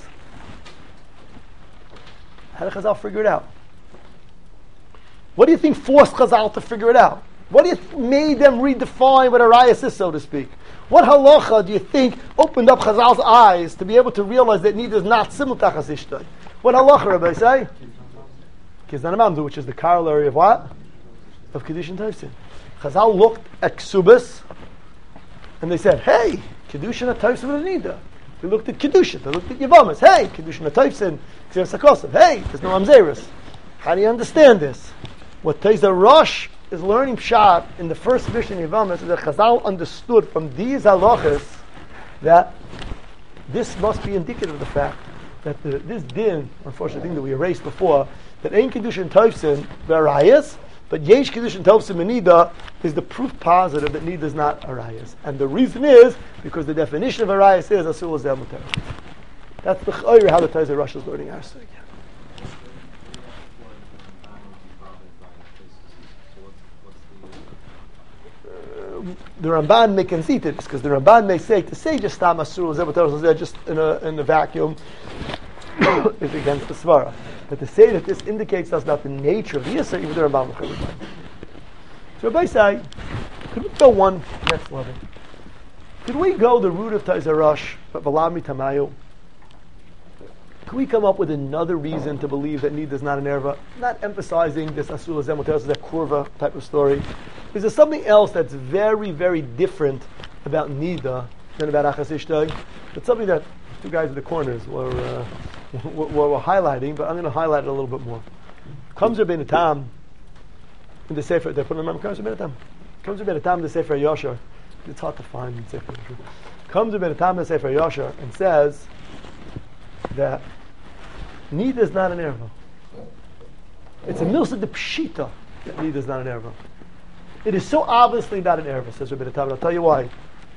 How did Chazal figure it out? What do you think forced Chazal to figure it out? What do you made them redefine what Arayas is, so to speak? What halacha do you think opened up Chazal's eyes to be able to realize that Nida is not similar to Achas Ishtay? What halacha, Rabbi say? Kizdan Mamdu, which is the corollary of what? Of Kedushin Tofsin. Chazal looked at Ksubas, and they said, hey, Kedushin Tofsin with Nida. They looked at Kedushin, they looked at Yevamos. Hey, Kedushin Tofsin, K'ser Sakosov. Hey, there's no Amzeris. How do you understand this? What Taizer Rosh is learning Pshat in the first mission in Yevamos is that Chazal understood from these halachas that this must be indicative of the fact that this din, unfortunate thing that we erased before, that Ein Kedushin Tofsin V'Arayas, but Yesh Kedushin Tofsin Nida is the proof positive that Nida is not Arayas. And the reason is because the definition of Arayas is Asur Lazeh Mutaris. That's the chayr how the Taizer Rosh is learning our sugya. The Ramban may concede this because the Ramban may say to say just Tam Asur Lazeh Mutaris just in a vacuum is against the Svara. But to say that this indicates to us about the nature of the Yisra, even the Ramban will come. So Rabbi say, could we go one next level? Could we go the route of Taizer Rosh, but Valami Tamayu? Could we come up with another reason to believe that Nida is not an erva? Not emphasizing this Asur Lazeh Mutaris, that kurva type of story. Is there something else that's very, very different about Nida than about Achas Ishtay? It's something that two guys in the corners were highlighting, but I'm going to highlight it a little bit more. Comes Rabbeinu Tam in the Sefer, they put it on Comes Rabbeinu Tam. Comes Rabbeinu Tam in the Sefer Yashar. It's hard to find in Sefer Yashar. Comes Rabbeinu Tam in the Sefer Yashar and says that Nida is not an erva. It's a milsa de pshita that Nida is not an erva. It is so obviously not an erva, says Rabbeinu Tam, and I'll tell you why.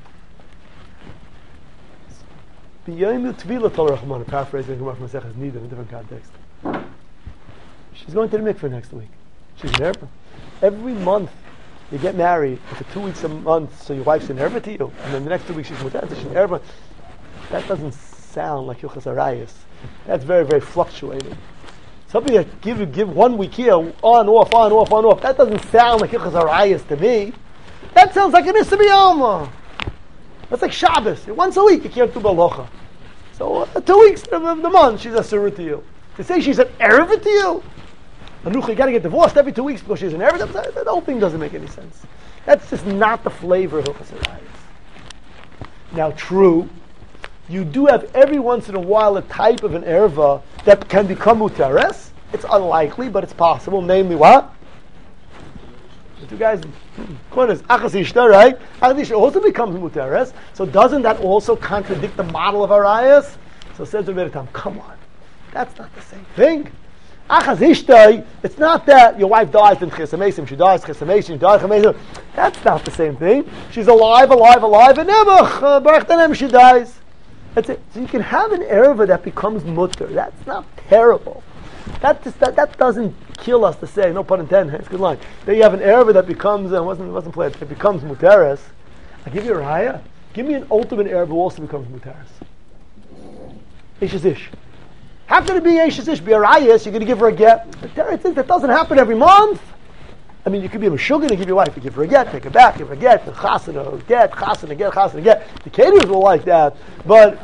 Paraphrasing from Masechtas Nida in a different context. She's going to the mikveh next week. She's an erva. Every month you get married, for 2 weeks a month, so your wife's an erva to you, and then the next 2 weeks she's mutat, so she's an erva. That doesn't sound like Hilchas Arayas. That's very, very fluctuating. Something that give 1 week here, on, off. That doesn't sound like Hilchas Arayas to me. That sounds like an Issa B'Yalma. That's like Shabbos. Once a week you can't do Balocha. So 2 weeks of the month she's a surah to you. To say she's an erva to you, Anucha, you got to get divorced every 2 weeks because she's an erva. The whole thing doesn't make any sense. That's just not the flavor of Hilchas Arayas. Now, true, you do have every once in a while a type of an erva that can become mutares. It's unlikely, but it's possible. Namely, what? The two guys, corners, Achas Ishtay, right? Achas Ishtay also becomes mutares. So doesn't that also contradict the model of Arayas? So says the Rebbe Tam, come on, that's not the same thing. Achas Ishtay, it's not that your wife dies in Chesamesim, she dies Chesamesim, she dies Chesamesim. That's not the same thing. She's alive, and never, Baruch Tanem, she dies. That's it. So you can have an erva that becomes mutter. That's not terrible. That doesn't kill us to say, no pun intended, it's a good line. Then you have an erva that becomes, wasn't played, it becomes muteres. I give you a raya. Give me an ultimate erva who also becomes muteres. Ish ish. How can it be ish ish? Be a rayas, you're going to give her a get. But that doesn't happen every month. I mean, you could be a meshuggah to give your wife. You give her a get, take her back, give her a get, chasana, get, chasana, get. The Kedus will like that. But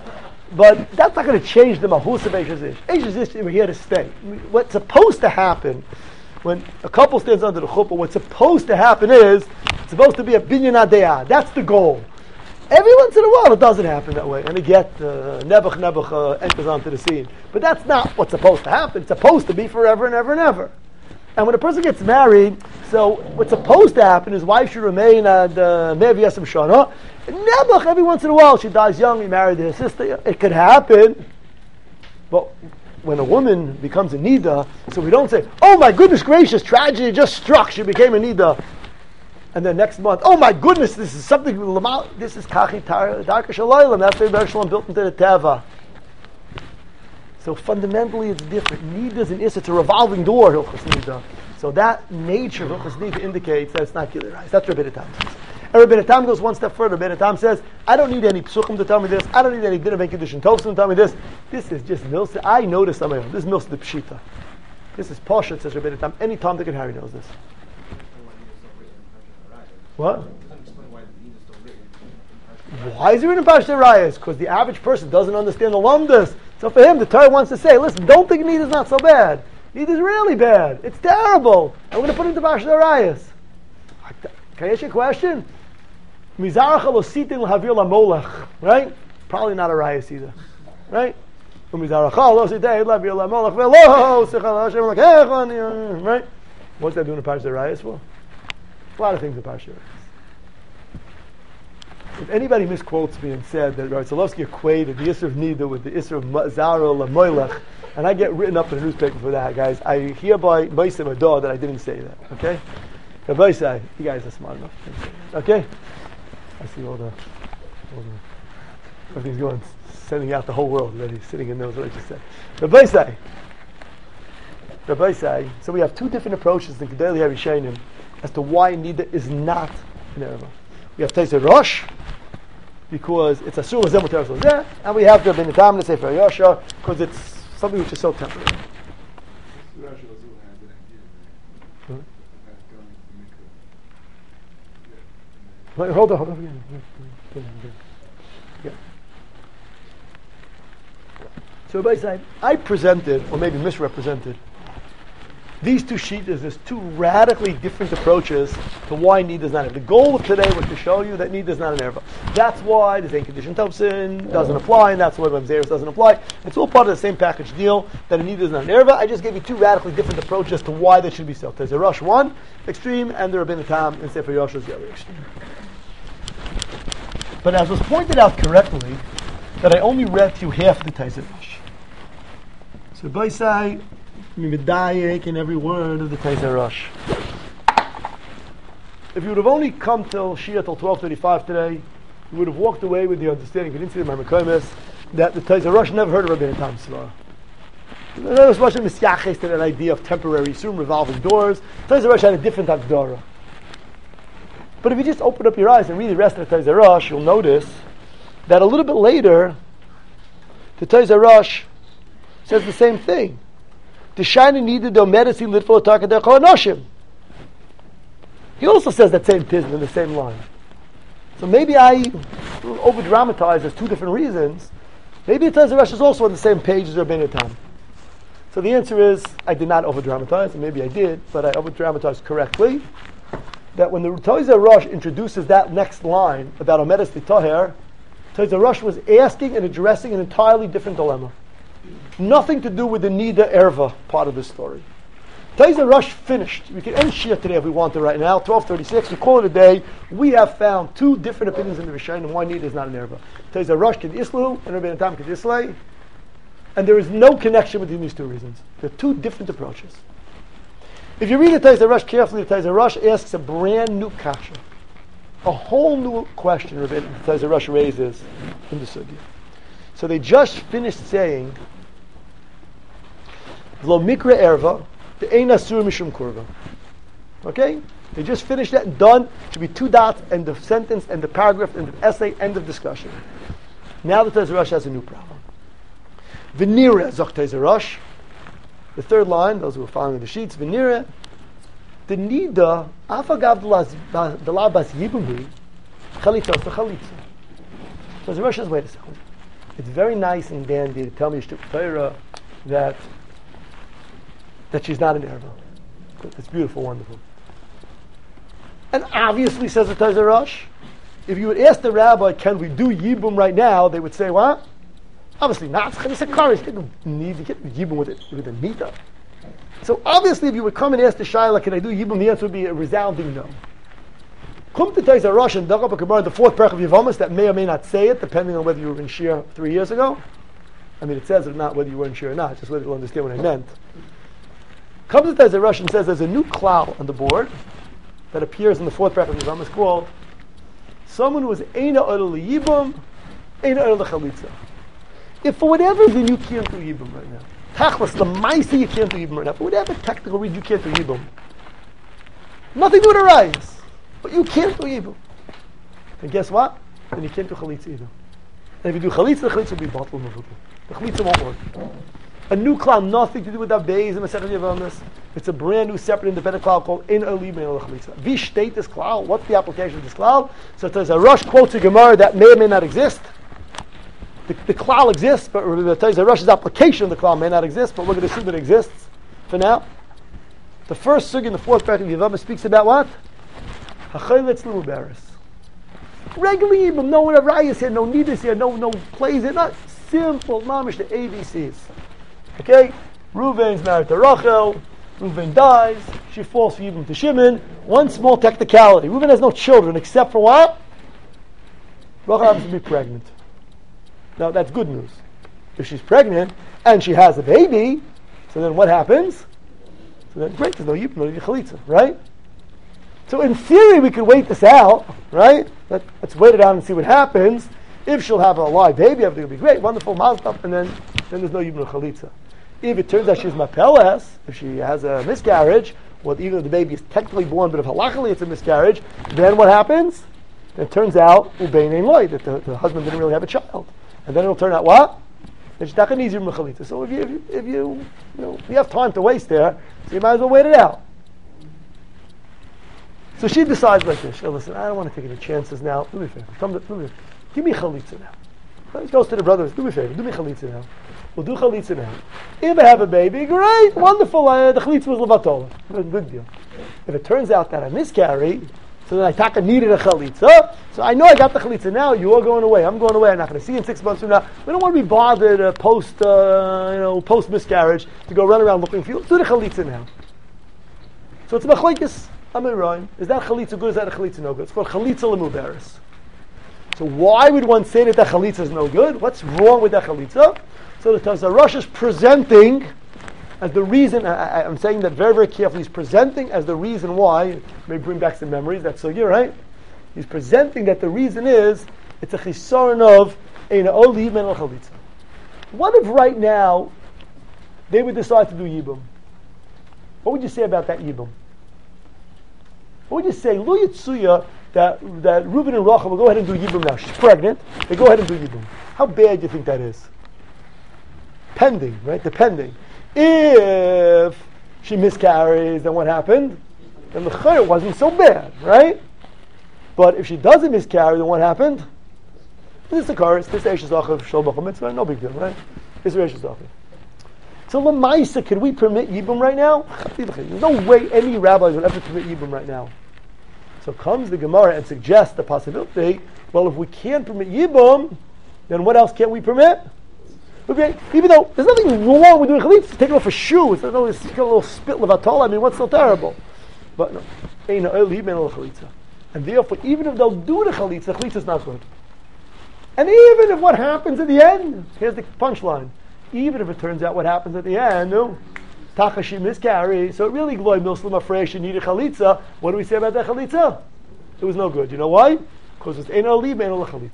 But that's not going to change the mahus of Eishes Ish. Eishes Ish, we're here to stay. What's supposed to happen when a couple stands under the chuppah, what's supposed to happen is, it's supposed to be a binyan adeyah. That's the goal. Every once in a while it doesn't happen that way, and again, Nebuch enters onto the scene. But that's not what's supposed to happen. It's supposed to be forever and ever and ever. And when a person gets married, so what's supposed to happen is wife should remain at Mevi Yasem Shana. Nebuch, every once in a while, she dies young, he married her sister. It could happen. But when a woman becomes a Nida, so we don't say, oh my goodness gracious, tragedy just struck, she became a Nida. And then next month, oh my goodness, this is something, this is Kachi Darka Shalaylam, that's the Rebbe Shalom built into the Teva. So fundamentally it's different. Nida is an Issa, it's a revolving door, Hilchos Nida. So that nature of Hilchos Nida indicates that it's not Gilir Rais. That's Rebbe Tam says. And Rebbe Tam goes one step further. Rebbe Tam says, I don't need any psuchim to tell me this. I don't need any din of Enkidush Tovsim to tell me this. This is just Milsa. I know this on my own. This is Milsa the Pshita. This is Poshet, says Rebbe Tam. Any Tom, Dick, and Harry knows this. What? Why is he written in Parshat Rayas? Because the average person doesn't understand the lumdus. So for him, the Torah wants to say, listen, don't think Nida is not so bad. Nida is really bad. It's terrible. I'm going to put it into Parshat Rayas. Can I ask you a question? Mizarach alositin l'havir lamolech. Right? Probably not a Rayas either. Right? Mizarach alositin l'havir lamolech v'lo sechal Hashem l'kechon. Right? What's that doing in Parshat Rayas for? A lot of things in Parshat Rayas. If anybody misquotes me and said that Rav Solovsky equated the Isser of Nida with the Isser of Zara Lamoilech, and I get written up in the newspaper for that, guys, I hereby boise my dog that I didn't say that. Okay? Rabbi say, you guys are smart enough. Okay? I see all the everything's going, sending out the whole world already, sitting and knows what I just said. Rabbi say, so we have two different approaches in Gedolei HaRishonim as to why Nida is not an Erva. We have Teisei Rosh, because it's Asur L'zeh Mutar L'zeh, and we have the Ben Tam and the Sefer Yosha, because it's something which is so temporary. Hold on. Yeah. So by saying, I presented, or maybe misrepresented, these two sheets as two radically different approaches to why Nida is not an Erva. The goal of today was to show you that Nida is not an Erva. That's why the Enkidush Tovsim doesn't apply, and that's why Mamzeres doesn't apply. It's all part of the same package deal that a Nida is not an Erva. I just gave you two radically different approaches to why they should be sold. There's a Rosh one extreme, and the Rabbeinu Tam and Sefer Yosha is the other extreme. But as was pointed out correctly, that I only read to you half the Teisei Rosh. So by say, Medayek in every word of the Teisei Rosh. If you would have only come till Shia till 12:35 today, you would have walked away with the understanding, you didn't see the Marmakomis, that the Teisei Rosh never heard of Rabbeinu Tam Svara. There was much of misyaches to that idea of temporary, soon revolving doors. Teisei Rosh had a different Hagdara. But if you just open up your eyes and read the rest of the Teisei Rosh, you'll notice that a little bit later, the Teisei Rosh says the same thing. The shiny needed the medicine litful attack their chonoshim. He also says that same tism in the same line. So maybe I over dramatize as two different reasons. Maybe the Teisei Rosh is also on the same page as Rabbeinu Tam. So the answer is I did not over dramatize, and maybe I did, but I over dramatized correctly. That when the Teisei Rosh introduces that next line about Omedes L'Toher, Teisei Rosh was asking and addressing an entirely different dilemma. Nothing to do with the Nida Erva part of the story. Teisei Rosh finished. We can end Shia today if we want to right now, 12:36. We call it a day. We have found two different opinions in the Rishonim on why Nida is not an Erva. Teisei Rosh Kid Islu and Rabbeinu Tam Kid Islay. And there is no connection between these two reasons. They're two different approaches. If you read the Teisei Rosh carefully, the Teisei Rosh asks a brand new kasha. A whole new question the Teisei Rosh raises in the sugya. So they just finished saying, V'lo mikra erva, the ein asur mishum kurva. Okay? They just finished that and done. Should be two dots, end of sentence, end of paragraph, end of essay, end of discussion. Now the Teisei Rosh has a new problem. V'nira zok Teisei Rosh. The third line, those who are following the sheets, V'nira, the nida, afagav dela bas yibumi, chalitzos v'chalitza. So the Rosh says, wait a second. it's very nice and dandy to tell me Torah that she's not an Erva. It's beautiful, wonderful. And obviously, says the Taizer Rosh, if you would ask the rabbi, can we do Yibum right now, they would say, what? Obviously not. It's a karis. You don't need to get Yibum with a nita. So obviously, if you would come and ask the Shaila, can I do Yibum, the answer would be a resounding no. Come to Taizer Rosh and Dagab HaKabar, the fourth parak of Yevamis, that may or may not say it, depending on whether you were in Shir 3 years ago. I mean, it says it not whether you were in Shir or not, just whether you'll understand what I meant. Comes to Taizer Rosh and says there's a new klal on the board that appears in the fourth parak of Yevamis called someone who is Eina Oil Yibum, Eina Oil Chalitza. If for whatever reason you can't do Yibum right now, Tachlis, the Maisa you can't do Yibum right now, for whatever technical reason you can't do Yibum, nothing to arise, but you can't do Yibum. And guess what? Then you can't do Chalitza either. And if you do Chalitza, the Chalitza will be bottled. The Chalitza won't work. A new klal, nothing to do with Abbeis and Masechet Yevamis. It's a brand new, separate, independent klal called Ein Olim Ein Chalitza. We state this klal. What's the application of this klal? So there's a Rosh quotes a Gemara that may or may not exist. The klal exists, but the Rosh's application of the klal may not exist, but we're going to assume it exists for now. The first sugi in the fourth parak of Yevamis speaks about what? Hachayletz L'Muberes. Regular Yibum, no rayas here, no nidas here, no plays here, not simple mamish, the ABCs. Okay? Reuven's married to Rachel. Reuven dies. She falls for Yibum to Shimon. One small technicality. Reuven has no children except for what? Rachel happens to be pregnant. Now that's good news. If she's pregnant and she has a baby, so then what happens? So then great, there's no Yibum, no Chalitza, right? So in theory we could wait this out, right? Let's wait it out and see what happens. If she'll have a live baby, everything will be great, wonderful, mazel, and then there's no Yibum, no Chalitza. If it turns out she's mapeles, if she has a miscarriage, or even if the baby is technically born, but if halachically it's a miscarriage, then what happens? It turns out ubein ein loy, that the husband didn't really have a child, and then it'll turn out what? That she's not going to need Chalitza. So if you have time to waste there, so you might as well wait it out. So she decides like this. Listen, I don't want to take any chances now. Do me a favor. Give me Chalitza now. She goes to the brothers. Do me a favor. Do me Chalitza now. We'll do Chalitza now. If I have a baby, great, wonderful. The Chalitza was Levatola. Good deal. If it turns out that I miscarry, so then I taka needed a Chalitza, so I know I got the Chalitza now, you are going away. I'm going away. I'm not going to see you in 6 months from now. We don't want to be bothered post miscarriage to go run around looking for you. Do the Chalitza now. So it's Machlekes Amiroim. Is that Chalitza good? Is that a Chalitza no good? It's called Chalitza L'Muberes. So why would one say that Chalitza is no good? What's wrong with that Chalitza? So the Taizer Rosh is presenting as the reason, I'm saying that very, very carefully, he's presenting as the reason why, may bring back some memories, that's so you're right. He's presenting that the reason is, it's a chisaron of Eina Olim Ein Chalitza. What if right now, they would decide to do Yibum? What would you say about that Yibum? What would you say? Lo Yitzuya, that Reuben and Rachel will go ahead and do Yibum now. She's pregnant. They go ahead and do Yibum. How bad do you think that is? Pending, right? Depending. If she miscarries, then what happened? Then the chayr wasn't so bad, right? But if she doesn't miscarry, then what happened? This is the chorus. This is Eishes Achav Shol B'chol Mitzvah. No big deal, right? This is Eishes Achav. So L'maisa, could we permit Yibum right now? There's no way any rabbi would ever permit Yibum right now. So comes the Gemara and suggests the possibility, well, if we can't permit Yibum, then what else can't we permit? Okay, even though there's nothing wrong with doing Chalitza, taking off a shoe, it's a little spit Levatol, I mean, what's so terrible? But no, and therefore, even if they'll do the Chalitza is not good. And even if what happens at the end, here's the punchline, even if it turns out what happens at the end, Takashi miscarry, so it really gloy Muslim afresh and needed Chalitza, what do we say about that Chalitza? It was no good. You know why? Because it's Ein Olim Ein Chalitza.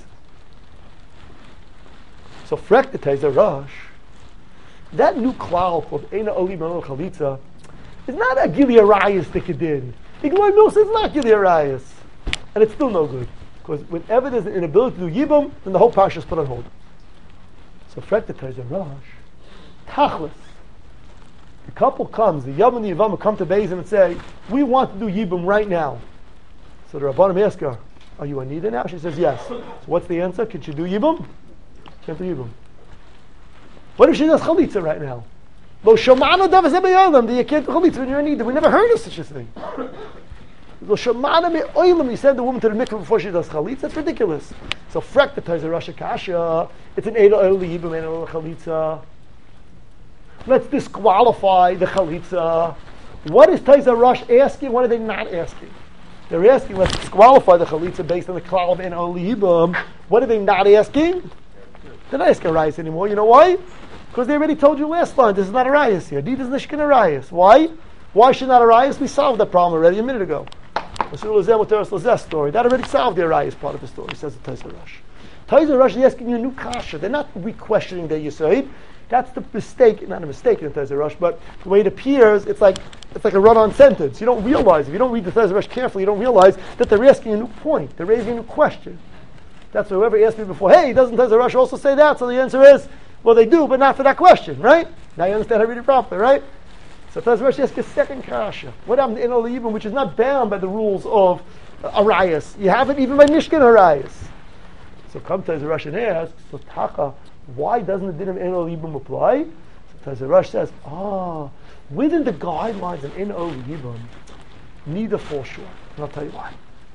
So frek the Taizer Rosh, that new klal called Eina Olim Ein Chalitza is not a Gili Arayas Tikadin. Igloy Milsa is not Gili Arayas. And it's still no good. Because whenever there's an inability to do Yibum, then the whole parsha is put on hold. So frek the Taizer Rosh, Tachlis, the couple comes, the Yom and the Yavam come to Beis and say, we want to do Yibum right now. So the Rabbanim ask her, are you a Nida now? She says, yes. So what's the answer? Can she do Yibum? Can't believe him. What if she does chalitza right now? Lo shomano davas ebayolam, that you can't do chalitza when you're in Nida. We never heard of such a thing. Lo shomano me'olam, you send the woman to the mikveh before she does chalitza. That's ridiculous. So frek the Taizer Rosh Kasha. It's an Eino El Yibam, Eino El Chalitza. Let's disqualify the chalitza. What is Taizer Rosh asking? What are they not asking? They're asking, let's disqualify the chalitza based on the klal of Eino El Yibam. What are they not asking? They're not asking Arayas anymore. You know why? Because they already told you last line, this is not Arayas here. Nida is Nishkin Arayas. Why? Why should not Arayas? We solved that problem already a minute ago. The story. That already solved the Arayas part of the story, says the Taizer Rosh. Taizer Rosh is asking you a new kasha. They're not re-questioning their Yisod. That's the mistake, not a mistake in the Taizer Rosh, but the way it appears, it's like a run-on sentence. You don't realize, if you don't read the Taizer Rosh carefully, you don't realize that they're asking a new point. They're raising a new question. That's why whoever asked me before, hey, doesn't Taizer Rosh also say that? So the answer is, well, they do, but not for that question, right? Now you understand how to read it properly, right? So Taizer Rosh asks a second kasha. What happened in Eino El Yibam, which is not bound by the rules of Arayas? You have it even by Nishkin Arayas. So come Taizer Rosh and asks, so Taka, why doesn't the din of Eino El Yibam apply? So Taizer Rosh says, within the guidelines of Eino El Yibam, neither fall short. And I'll tell you why.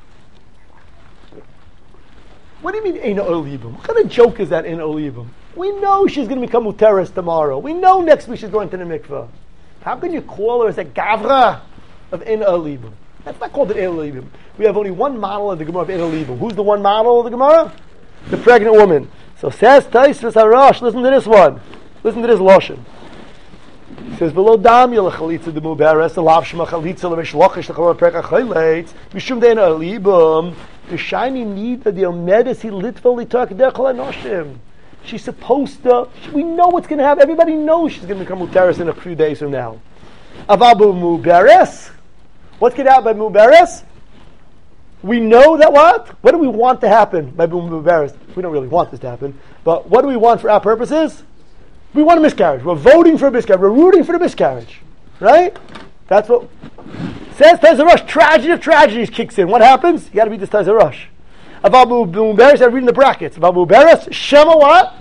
What do you mean Eino El Yibam? What kind of joke is that Eino El Yibam? We know she's going to become Muteris tomorrow. We know next week she's going to the mikveh. How can you call her as a Gavra of Eino El Yibam? That's not called an Eino El Yibam. We have only one model of the Gemara of Eino El Yibam. Who's the one model of the Gemara? The pregnant woman. So says Taisvis Harash, listen to this one. Listen to this Lashon. He says, "Below dam yel chalitza de muberes, the lav shema chalitza lemishlochish the chol perka chayleitz, mishum dein El Yibam, the shiny need that the omedes he litvoli talk der chol anoshim." She's supposed to. We know what's going to happen. Everybody knows she's going to become muteris in a few days from now. Avabu muberes. What's going to happen by muberes? We know that what? What do we want to happen by muberes? We don't really want this to happen, but what do we want for our purposes? We want a miscarriage. We're voting for a miscarriage. We're rooting for the miscarriage, right? That's what says Taizer Rosh. Tragedy of tragedies kicks in. What happens? You got to read this Taizer Rosh. About muberes, I'm reading the brackets. About muberes, Shema what?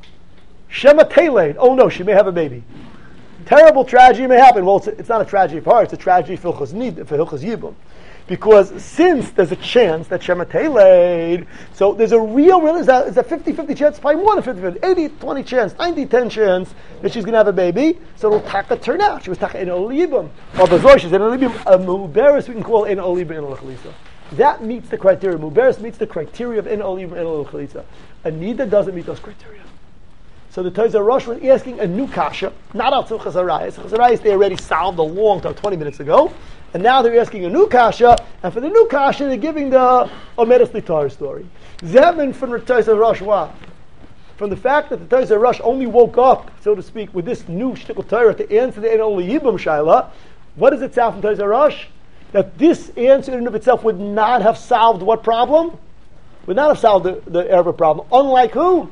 Shema Teilein. Oh no, she may have a baby. Terrible tragedy may happen. Well, it's not a tragedy for her, it's a tragedy for Hilchos Yibum. Because since there's a chance that Shema Teilein, so there's a it's a 50-50 chance, probably more than 50-50, 80-20 chance, 90-10 chance that she's going to have a baby, so it'll taka turn out. She was taka in Eino El Yibam. Or Bazoy, she's in Eino El Yibam, a muberes we can call Eino El Yibam Eino El Chalitza. That meets the criteria. Muberes meets the criteria of Eino El Yibam Eino El Chalitza. Anida doesn't meet those criteria. So the Taizer Rosh was asking a new kasha, not out to Chazarayas. Chazarayas they already solved a long time, 20 minutes ago, and now they're asking a new kasha, and for the new kasha they're giving the Omedes Litar story. Zemin from the Taizer Rosh what? From the fact that the Taizer Rosh only woke up, so to speak, with this new shtickle Torah to answer the Eino El Yibam shaila, what does it sound from Taizer Rosh? That this answer in and of itself would not have solved what problem? Would not have solved the Erva problem. Unlike who?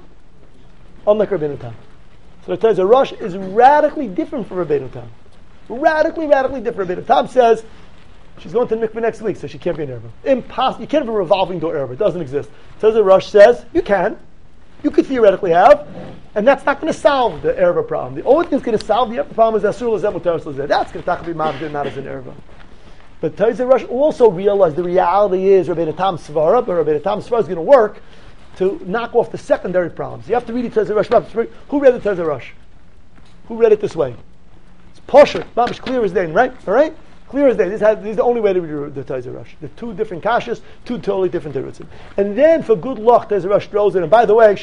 Unlike Rabbeinu Tam. So the Taizer Rosh is radically different from Rabbeinu Tam. Radically different. Rabbeinu Tam says she's going to the mikveh next week, so she can't be an Erva. Impossible. You can't have a revolving door Erva. It doesn't exist. Taizer Rosh says you can. You could theoretically have, and that's not going to solve the Erva problem. The only thing that's going to solve the Erva problem is Asur Lazeh Muteris Lazeh. That's going to be Mavdin, not as an Erva. But Taizer Rosh also realized the reality is Rabbeinu Tam Svara, but Rabbeinu Tam Svara is going to work to knock off the secondary problems. You have to read the Taizer Rosh. Who read the Taizer Rosh? Who read it this way? It's Posher. Mamish clear as day, right? All right? Clear as day. This is the only way to read the Taizer Rosh. The two different kashas, two totally different terutzim. And then for good luck, Taizer Rosh throws in, and by the way,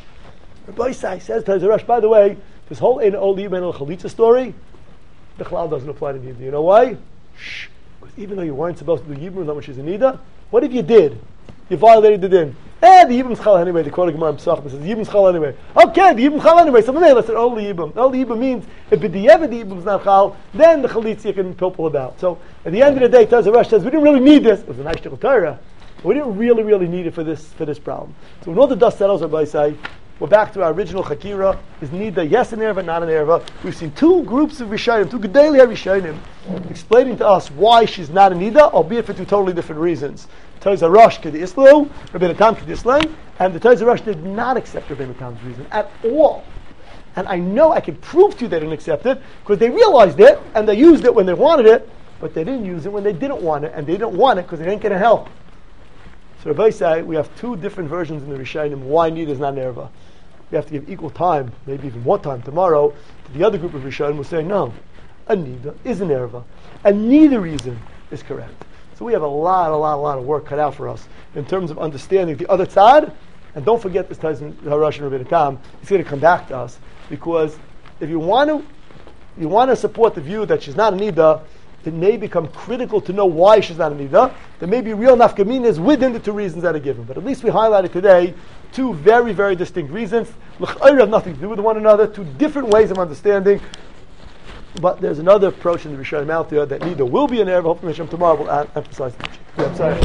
Rabbi Isai says Taizer Rosh, by the way, this whole Eino El Yibam Eino El Chalitza story, the Chalal doesn't apply to Nida. You know why? Because even though you weren't supposed to do Yibam, not much is a Nida, what if you did? You violated the din. The Yibam's Chal anyway. The Kodesh Gemara Pesachim says the Yibam's Chal anyway. Okay, the Yibam's Chal anyway. So let's say only Yibam. Only Yibam means if the Yibam's not Chal, then the Chalitza you can people about. So at the end of the day, Taizer Rosh says we didn't really need this. It was a nice shtickle Torah. We didn't really need it for this problem. So when all the dust settles, Rabbi say, we're back to our original Chakira. Is Nida yes an Erva, not an Erva? We've seen two groups of Rishonim, two Gedolei Rishonim, explaining to us why she's not a Nida, albeit for two totally different reasons. Taizer Rosh Kedislu, Rabbeinu Tam Kedislu, And the Taizer Rush did not accept Rabbeinu Tam's reason at all. And I know I can prove to you they didn't accept it because they realized it and they used it when they wanted it, but they didn't use it when they didn't want it, and they didn't want it because they didn't get help. So Rabbi say we have two different versions in the Rishonim why Nida is not an erva. We have to give equal time, maybe even more time tomorrow, to the other group of Rishonim who say no, a Nida is an erva, and neither reason is correct. So we have a lot of work cut out for us in terms of understanding the other tzad. And don't forget this Taizer Rush and Rabbeinu Tam. It's going to come back to us because if you want to support the view that she's not a nida, it may become critical to know why she's not a nida. There may be real nafkaminas within the two reasons that are given, but at least we highlighted today two very, very distinct reasons. L'chayr have nothing to do with one another. Two different ways of understanding. But there's another approach in the Rishonim out there that nida will be an erva. Hopefully, Hashem tomorrow will emphasize that. Yeah, I'm sorry.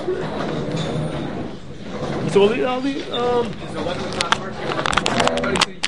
So I'll leave. So what was not working?